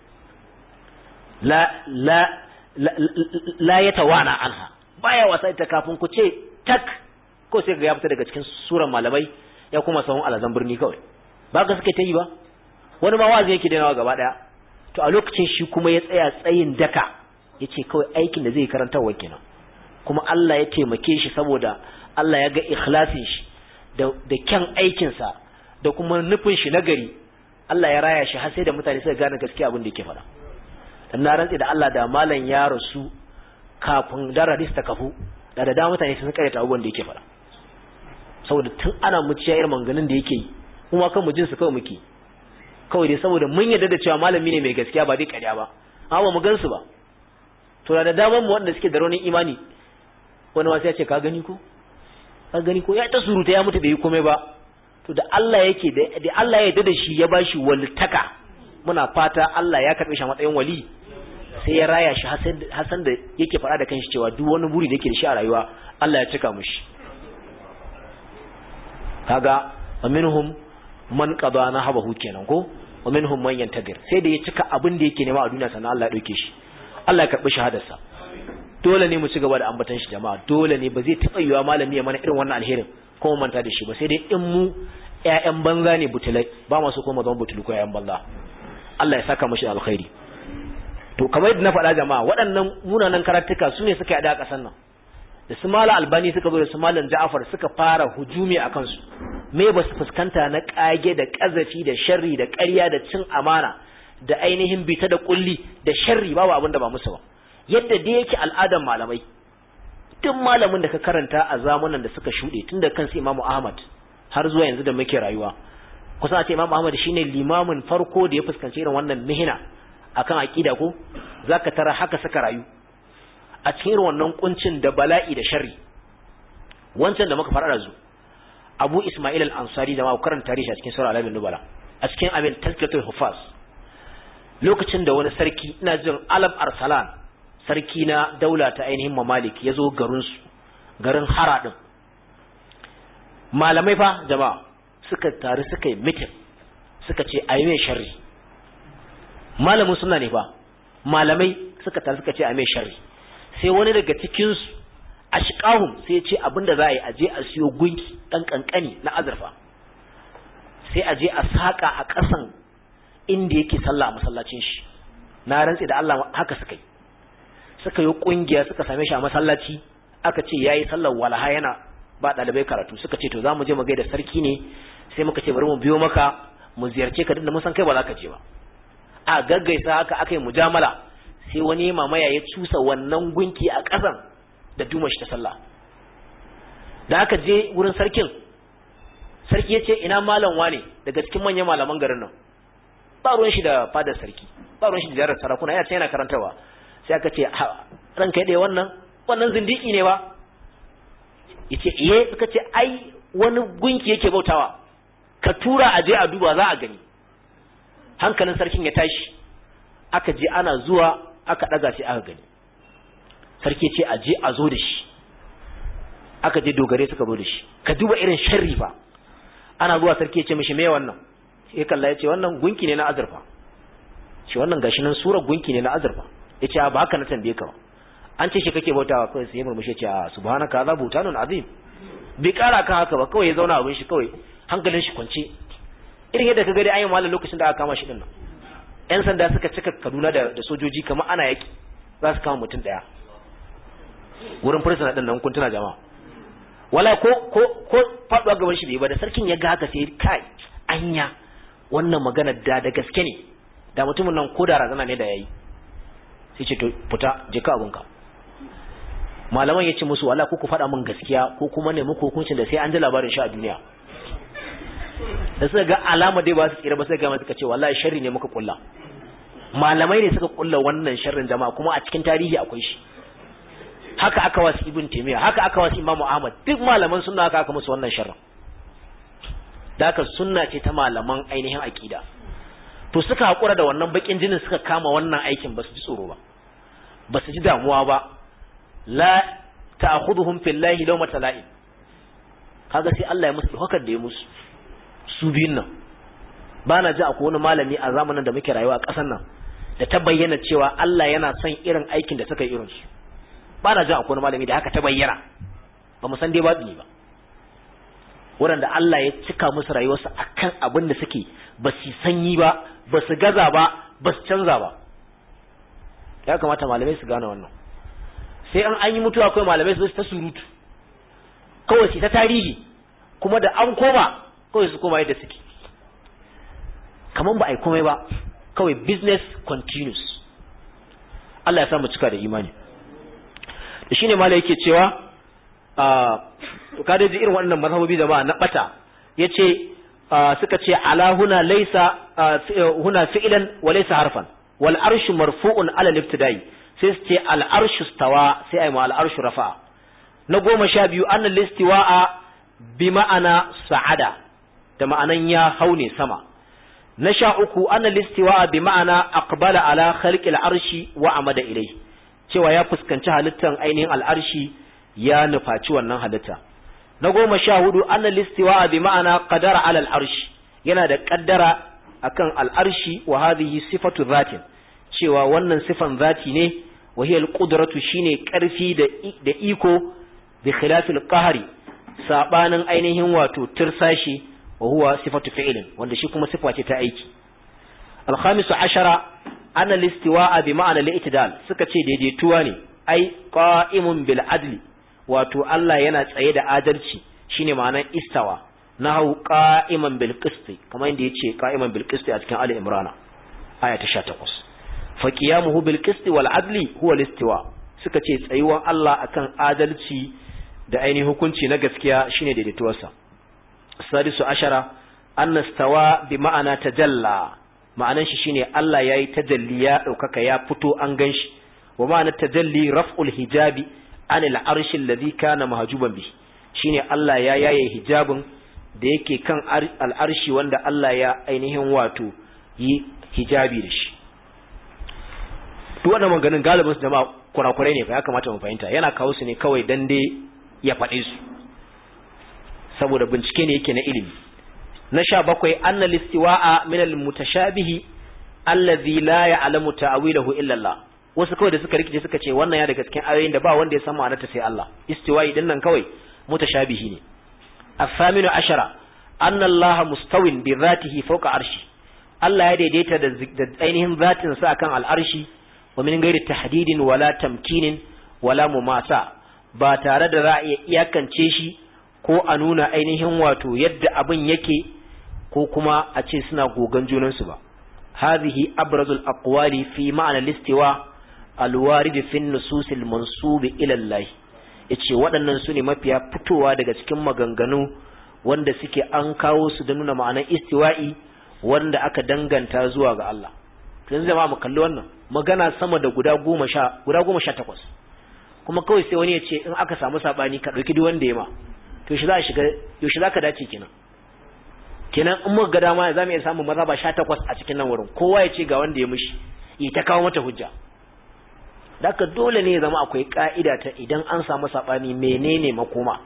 La la la, la yatawana anha, baya wasa ita. Kafin ku ce tak ko sai ga ya fita daga cikin suran malamai ya kuma sahun alazan birni kawai. Ba ga suke ta yi ba, wani ma wazi yake dainawa gaba daya. To a lokacin shi kuma ya tsaya tsayin daka yace kawai aikin da zai karanta wa kenan. Kuma Allah ya taimake shi saboda Allah ya ga ikhlasin shi da da kyan aikin sa da kuma nufin shi nagari. Allah ya raya shi har sai da mutane suka gane gaskiya abin da yake faɗa. Dan na rantsi da Allah da malam ya rasu kafin da radis ta kafu da da dama mutane sun karanta abubuwan da yake faɗa. Saboda tun ana muciya irin manganin da yake yi kuma kan mu jin su kawai muke. Kawai dai saboda mun yarda da cewa malami ne mai gaskiya ba dai ƙarya ba. Amma mu gansu ba. To da daman mu wanda suke da raunin imani wani wasu ya ce ka gani ko ka gani ko ya ta suruta ya mutu bai yi komai ba. To da Allah yake da Allah ya yarda da shi ya bashi walitaka, muna fata Allah ya karbe shi a matsayin wali, sai ya raya shi hasan da yake fara da kanshi cewa duk wani buri da yake da shi a rayuwa Allah ya cika mishi. Kaga aminhum man qada nahabahu kenan ko wa minhum man yantadir, sai da ya cika abin da yake nema a duniya sannan Allah ya dauke shi, Allah ya karbi shahadarsa. Dole ne mu ci gaba da ambatan shi jama'a, dole ne, ba zai taba yiwa malami ya mana irin wannan alherin ko mu manta da shi ba, sai dai in mu ƴaƴan banza ne butulai, ba masu kuma zama butulu ko ƴaƴan banza. Allah ya saka mashi alkhairi. To kamar yadda na faɗa jama'a, waɗannan munanan karatuka su ne suka yada a ƙasar nan. da su mala albani suka zo da su malan ja'far suka fara hujumi akan su me ba su fuskanta na kage da kazafi da sharri da ƙarya da cin amana da ainihin bita da kulli da sharri babu abin da ba musu ba yadda da yake al'adan malamai duk malamin da ka karanta a zamanin da suka shuɗe tun da kansu Imam Ahmad har zuwa yanzu da muke rayuwa kusan a ce Imam Ahmad shine limamin farko da ya fuskanci irin wannan mihina akan aqida ko zaka tara haka suka rayu a cikin irin wannan kuncin da bala'i da sharri wancan da muka fara da zu Abu Ismail al-Ansari da ma karanta tarihi a cikin Sura Al-Alamin Nubala a cikin Amin Tazkiyatul Hufaz lokacin da wani sarki ina jin Alab Arsalan sarki na daula ta ainihin Mamalik yazo garin su garin Hara din malamai fa jama'a suka taru suka yi meeting suka ce ayi mai sharri malamin sunna ne fa malamai suka taru suka ce ayi mai sharri sai wani daga cikin su ashqahum sai ya ce abinda za a yi aje a siyo gunki dan kankani na azurfa sai aje a saka a kasan inda yake sallah a masallacin shi na rantsi da Allah haka suka yi suka yi kungiya suka same shi a masallaci aka ce yayi sallar walaha yana ba dalibai karatu suka ce to zamu je mu gaida sarki ne sai muka ce bari mu biyo maka mu ziyarce ka dinda mun san kai ba za ka je ba a gaggaisa haka akai mujamala sai wani mamaya ya cusa wannan gunki a kasan da duma shi ta sallah da aka je wurin sarkin sarki ya ce ina malam wane daga cikin manyan malaman garin nan ba ruwan shi da fadar sarki ba ruwan shi da jarar sarakuna ya ce yana karantawa sai aka ce ranka yade wannan wannan zindiki ne ba yace eh suka ce ai wani gunki yake bautawa ka tura aje a duba za a gani hankalin sarkin ya tashi aka je ana zuwa aka daga shi aka gani sarki ce aje a zo da shi aka je dogare suka zo da shi ka duba irin sharri fa ana zuwa sarki ya ce mishi me wannan sai kalla ya ce wannan gunki ne na azurfa shi wannan gashi nan surar gunki ne na azurfa yace ba haka na tambaye ka an ce shi kake bautawa kai sai murmushi yace a subhanaka za butanun azim bai kara kan haka ba kawai ya zauna abin shi kawai hankalin shi kwance irin yadda ka ga dai ayin mallan lokacin da aka kama shi din nan yan sanda suka cika Kaduna da, da sojoji kamar ana yaki za su kama mutum daya wurin fursuna din nan kun tuna jama'a wala ko ko ko faduwa gaban shi bai ba da sarkin ya ga haka sai kai anya wannan magana da da gaske ne da mutumin nan ko da razana ne da yayi sai ce to fita je ka abunka malaman yace musu wala ku ku faɗa min gaskiya ko kuma ne muku hukuncin da sai an ji labarin shi a duniya da suka ga alama dai ba su tsira ba sai ga suka ce wallahi sharri ne muka kulla malamai ne suka kulla wannan sharrin jama'a kuma a cikin tarihi akwai shi haka aka wasu ibn taymiya haka aka wasu imamu ahmad duk malaman sunna haka aka musu wannan sharrin da haka sunna ce ta malaman ainihin aqida to suka hakura da wannan bakin jinin suka kama wannan aikin ba su ji tsoro ba ba su ji damuwa ba la ta'khudhuhum fillahi lawmata la'in kaga sai Allah ya musu hukar da ya musu su biyun nan ba na ji akwai wani malami a zamanin da muke rayuwa a ƙasar nan da ta bayyana cewa Allah yana son irin aikin da suka yi irinsu ba na ji akwai wani malami da haka ta bayyana ba mu san dai babu ne ba waɗanda Allah ya cika musu rayuwarsu akan abin da suke ba su sanyi ba ba su gaza ba ba su canza ba ya kamata malamai su gane wannan sai an an yi mutuwa akwai malamai su ta surutu kawai su ta tarihi kuma da an koma kawai su koma yadda suke kaman ba a yi komai ba kawai business continues Allah ya samu cika da imani da shine malai yake cewa to ka da ji irin wannan mazhabobi da ba na bata yace suka ce ala huna laysa huna fi'lan wa laysa harfan wal arshu marfu'un ala al-ibtida'i sai su ce al arshu stawa sai ai ma al arshu rafa na goma sha biyu annal listiwa'a bi ma'ana sa'ada da ma'anan ya haune sama na sha uku annal listiwa'a bi ma'ana aqbala ala khalqi al arshi wa amada ilayhi cewa ya fuskanci halittan ainihin al arshi ya nufaci wannan halitta na goma sha hudu annal listiwa'a bi ma'ana qadara ala al arshi yana da kaddara akan al arshi wa hadhihi sifatu dhatin cewa wannan sifan zati ne wa hiya al qudratu shine karfi da da iko bi khilaf al qahri sabanin ainihin wato tirsashi wa huwa sifatu fi'lin wanda shi kuma sifa ce ta aiki al khamisu ashara anna al istiwa'a bi ma'ana al i'tidal suka ce daidaituwa ne ai qa'imun bil adli wato Allah yana tsaye da adalci shine ma'anar istawa nahu qa'iman bil qisti kamar inda yace qa'iman bil qisti a cikin Ali Imran aya ta sha takwas fa qiyamuhu bil qisti wal adli huwa al istiwa suka ce tsayuwan Allah akan adalci da ainihin hukunci na gaskiya shine daidaituwarsa sadisu ashara anna stawa bi ma'ana tajalla ma'anan shi shine Allah yayi tajalli ya daukaka ya fito an ganshi wa ma'ana tajalli raf'ul hijabi anil arshi alladhi kana mahjuban bi shine Allah ya yaye hijabin da yake kan al'arshi wanda Allah ya ainihin wato yi hijabi da shi duk wannan maganin galibin su jama'a kurakurai ne fa ya kamata mu fahimta yana kawo su ne kawai dan dai ya faɗe su saboda bincike ne yake na ilimi na sha bakwai annal istiwa'a min al-mutashabihi allazi la ya'lamu ta'wilahu illa Allah wasu kawai da suka rikice suka ce wannan ya daga cikin ayoyin da ba wanda ya san ma'anarta sai Allah istiwa'i din nan kawai mutashabihi ne as-saminu ashara anna Allah mustawin bi dhatihi fawqa arshi Allah ya daidaita da ainihin zatin sa akan al-arshi wa min ghairi tahdidin wala tamkinin wala mumasa ba tare da za a iya iyakance shi ko a nuna ainihin wato yadda abin yake ko kuma a ce suna gogan junansu ba hadhihi abrazul aqwali fi ma'na al-istiwa al-warid fi an-nusus al-mansub ila Allah yace waɗannan sune mafiya fitowa daga cikin maganganu wanda suke an kawo su da nuna ma'anar istiwa'i wanda aka danganta zuwa ga Allah yanzu jama'a mu kalli wannan magana sama da guda goma sha guda goma sha takwas kuma kawai sai wani ya ce in aka samu sabani ka dauki duk wanda ya ma to shi za a shiga yaushe za ka dace kenan kenan in muka ga dama za mu iya samun mazhaba sha takwas a cikin nan wurin kowa ya ce ga wanda ya mishi yi ta kawo mata hujja daka dole ne ya zama akwai ka'ida ta idan an samu sabani menene makoma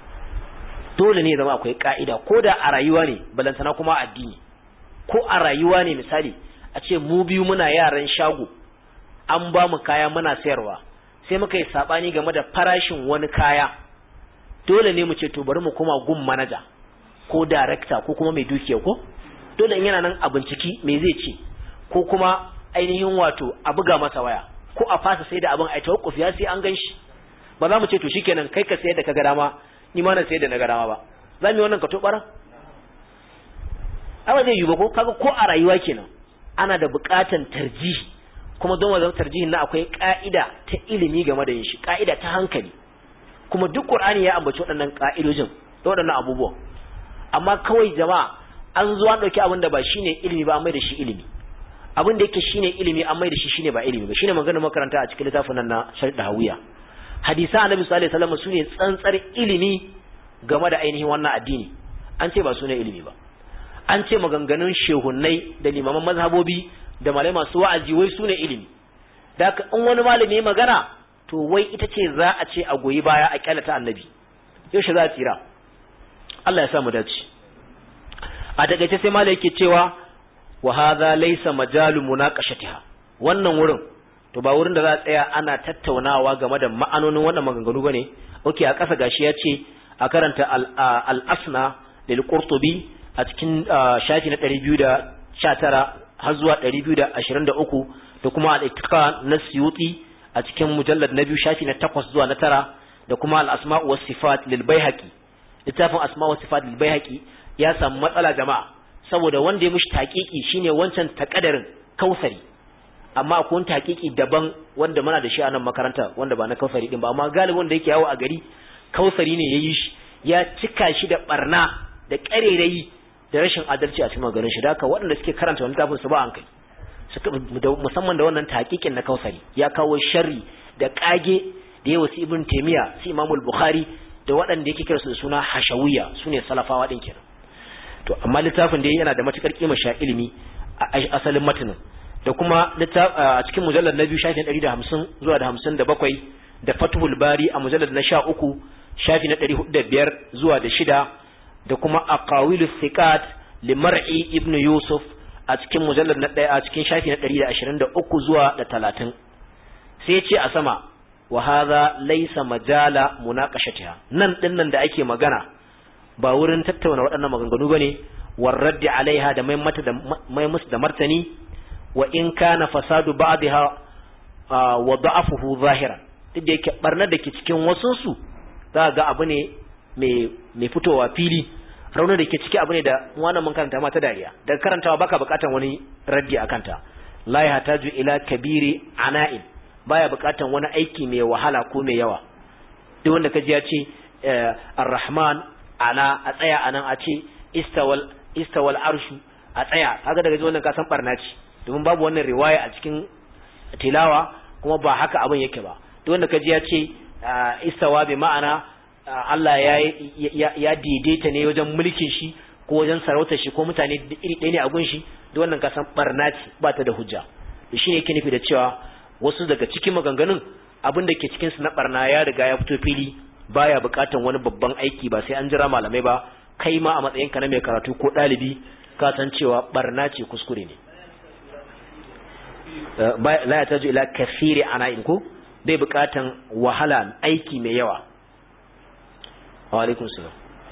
dole ne ya zama akwai ka'ida ko da a rayuwa ne balantana kuma addini ko a rayuwa ne misali a ce mu biyu muna yaran shago an ba mu kaya muna sayarwa sai muka yi sabani game da farashin wani kaya dole ne mu ce to bari mu koma gun manaja ko director ko kuma mai dukiya ko dole in yana nan a binciki me zai ce ko kuma ainihin wato a buga masa waya ko a fasa sai da abin ai tawakkuf ya sai an ganshi ba za mu ce to shikenan kai ka sayar da kaga dama ni ma na sayar da na ga dama ba za mu yi wannan ka to bara amma zai yi ba ko kaga ko a rayuwa kenan ana da buƙatan tarjihi kuma don wajen tarjihin na akwai ka'ida ta ilimi game da yin shi ka'ida ta hankali kuma duk Qur'ani ya ambaci waɗannan ka'idojin da waɗannan abubuwan amma kawai jama'a an zo an dauki abin da ba shine ilimi ba an mai da shi ilimi abin da yake shine ilimi an mai da shi shine ba ilimi ba shine maganar makaranta a cikin littafin nan na Sharh Hawiya hadisa Annabi sallallahu alaihi wasallam sune tsantsar ilimi game da ainihin wannan addini an ce ba sune ilimi ba an ce maganganun shehunnai da limaman mazhabobi da malai masu wa'azi wai sune ilimi da in wani malami magana to wai ita ce za a ce a goyi baya a kyalata annabi yaushe za a tsira Allah ya sa mu dace a takeice sai malai yake cewa wa hadha laysa majalu munaqashatiha wannan wurin to ba wurin da za a tsaya ana tattaunawa game da ma'anonin wannan maganganu bane okay a ƙasa gashi ya ce a karanta al-asna lil qurtubi a cikin shafi na ɗari biyu da sha tara har zuwa ɗari biyu da ashirin da uku da kuma al-ittiqa na suyuti a cikin mujallad na biyu shafi na takwas zuwa na tara da kuma al-asma' was sifat lil baihaqi littafin asma' was sifat lil baihaqi ya samu matsala jama'a saboda wanda ya mishi taqiqi shine wancan takadarin kausari amma akwai taqiqi daban wanda muna da shi a nan makaranta wanda ba na kausari din ba amma galibin wanda yake yawo a gari kausari ne yayi shi ya cika shi da barna da karerai da rashin adalci a cikin maganar shi da haka waɗanda suke karanta wannan littafin su ba an kai musamman da wannan taqiqin na kausari ya kawo sharri da kage da yawa su ibn taymiya su imam al-bukhari da waɗanda yake kira su da suna hashawiyya sune salafawa din kenan to amma littafin da yana da matukar kima sha ilimi a asalin matanin da kuma a cikin mujallad na biyu shafi na ɗari da hamsin zuwa da hamsin da bakwai da fathul bari a mujallad na sha uku shafi na ɗari hudu da biyar zuwa da shida da kuma aqawilus thiqat limar'i ibn yusuf a cikin mujallad na ɗaya a cikin shafi na ɗari da ashirin da uku zuwa da talatin sai ya ce a sama wa hadha laysa majala munaqashatiha nan dinnan da ake magana ba wurin tattauna waɗannan maganganu bane warraddi alaiha da mai mata da mai musu da martani wa in kana fasadu ba'daha wa da'afuhu zahiran duk da yake barnar da ke cikin wasu su za ga abu ne mai mai fitowa fili raunin da ke ciki abu ne da wannan mun karanta ma ta dariya daga karantawa baka bukatan wani raddi akan ta la yahtaju ila kabiri ana'in baya bukatan wani aiki mai wahala ko mai yawa duk wanda kaji ya ce ar-rahman ala a tsaya anan a ce istawal istawal arshu a tsaya kaga daga wannan ka san barna ce domin babu wannan riwaya a cikin tilawa kuma ba haka abin yake ba duk wanda kaji ya ce istawa bi ma'ana Allah ya ya daidaita ne wajen mulkin shi ko wajen sarautar shi ko mutane iri ɗaya ne a gun shi duk wannan ka san barna ce ba ta da hujja to shine yake nufi da cewa wasu daga cikin maganganun abin da ke cikin su na barna ya riga ya fito fili baya bukatan wani babban aiki ba sai an jira malamai ba kai ma a matsayin ka na mai karatu ko dalibi ka san cewa barna ce kuskure ne la ya taju ila kathiri ana'in ko bai bukatan wahala aiki mai yawa wa alaikum salam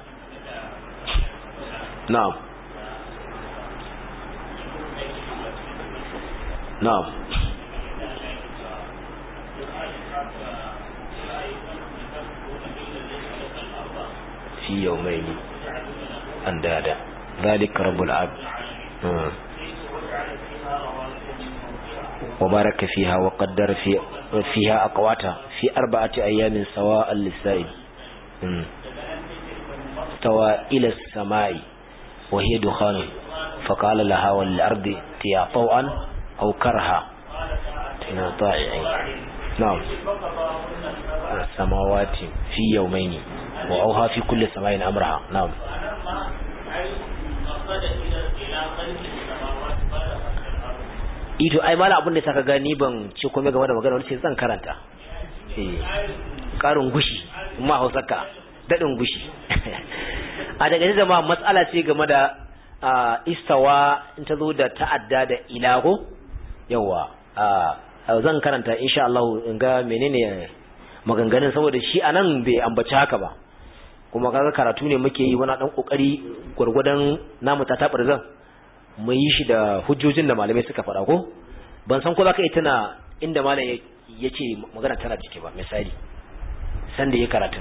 na'am na'am fi yawmaini andada ذلك رب العبد وبارك فيها وقدر في فيها أقواتها في أربعة أيام سواء للسائل استوى إلى السماء وهي دخان فقال لها والأرض اتيا طوعا أو كرها طائعين نعم السماوات في يومين وأوها في كل سماء أمرها نعم ito ai mala abin da saka gani ban ce komai game da magana wani sai zan karanta eh karin gushi amma Hausaka dadin gushi a daga cikin jama'a matsala ce game da istawa in ta zo da ta'adda da ilago yawa zan karanta insha Allah in ga menene maganganun saboda shi anan bai ambaci haka ba kuma kaga karatu ne muke yi wani dan kokari gurgudan namu ta tabar zan mu yi shi da hujjojin da malamai suka faɗa ko ban san ko zaka yi tana inda malam yace magana tana cike ba misali san da yake karatu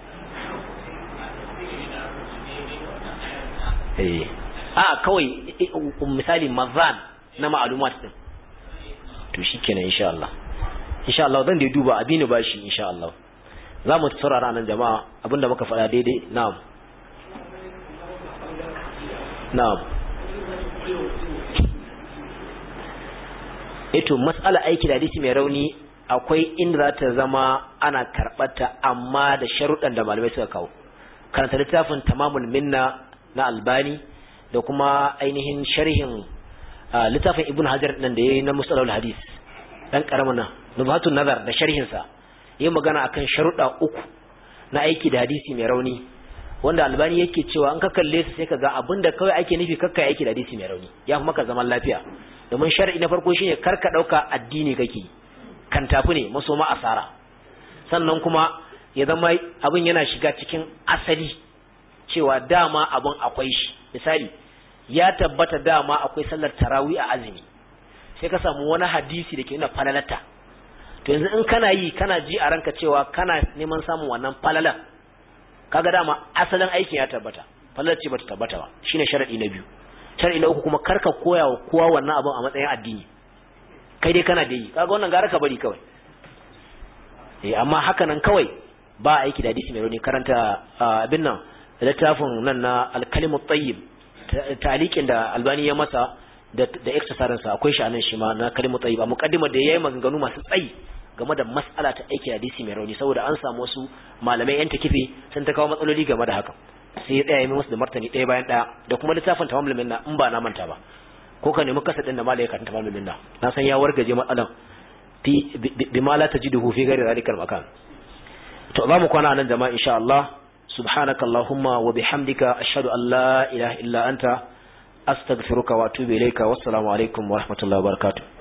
eh a kawai misali mazan na ma'lumat din to shikenan insha Allah insha Allah zan da duba abini bashi insha Allah za mu saurara nan jama'a abinda muka faɗa daidai na'am na'am eto mas'ala aiki da hadisi mai rauni akwai inda za ta zama ana karɓata amma da sharuɗan da malamai suka kawo karanta littafin tamamul minna na albani da kuma ainihin sharhin littafin ibn hajar nan da yayi na musalul hadis dan karamana nubhatun nazar da sharhin sa yayin magana akan sharuɗa uku na aiki da hadisi mai rauni wanda albani yake cewa an ka kalle su sai ka ga abinda kawai ake nufi kakka aiki da hadisi mai rauni ya kuma ka zaman lafiya domin shar'i na farko shine karka dauka addini kake kan tafi ne maso ma asara sannan kuma ya zama abin yana shiga cikin asali cewa dama abin akwai shi misali ya tabbata dama akwai sallar tarawih a azumi sai ka samu wani hadisi da ke nuna falalata to yanzu in kana yi kana ji a ranka cewa kana neman samun wannan falala kaga dama asalin aikin ya tabbata falalar ce bata tabbata ba shine sharadi na biyu sharadi na uku kuma karka koya wa kowa wannan abin a matsayin addini kai dai kana da yi kaga wannan gara ka bari kawai eh amma haka nan kawai ba aiki da hadisi mai rauni karanta abin nan littafin nan na al-kalimut tayyib taliqin da albani ya masa da da exercise sa akwai shi anan shi ma na kalimut tayyib a muqaddimar da yayi maganganu masu tsayi game da mas'ala ta aiki da hadisi mai rauni saboda an samu wasu malamai yan takifi sun ta kawo matsaloli game da haka sai ya tsaya yi musu da martani ɗaya bayan ɗaya da kuma littafin tamamul minna in ba na manta ba ko ka nemi kasa din da malai ka tamamul minna na san ya wargaje matsalan fi bima la tajiduhu fi ghairi zalikal makan to za mu kwana nan jama'a insha Allah subhanaka allahumma wa bihamdika ashhadu an la ilaha illa anta astaghfiruka wa atubu ilayka wassalamu alaikum wa rahmatullahi wa barakatuh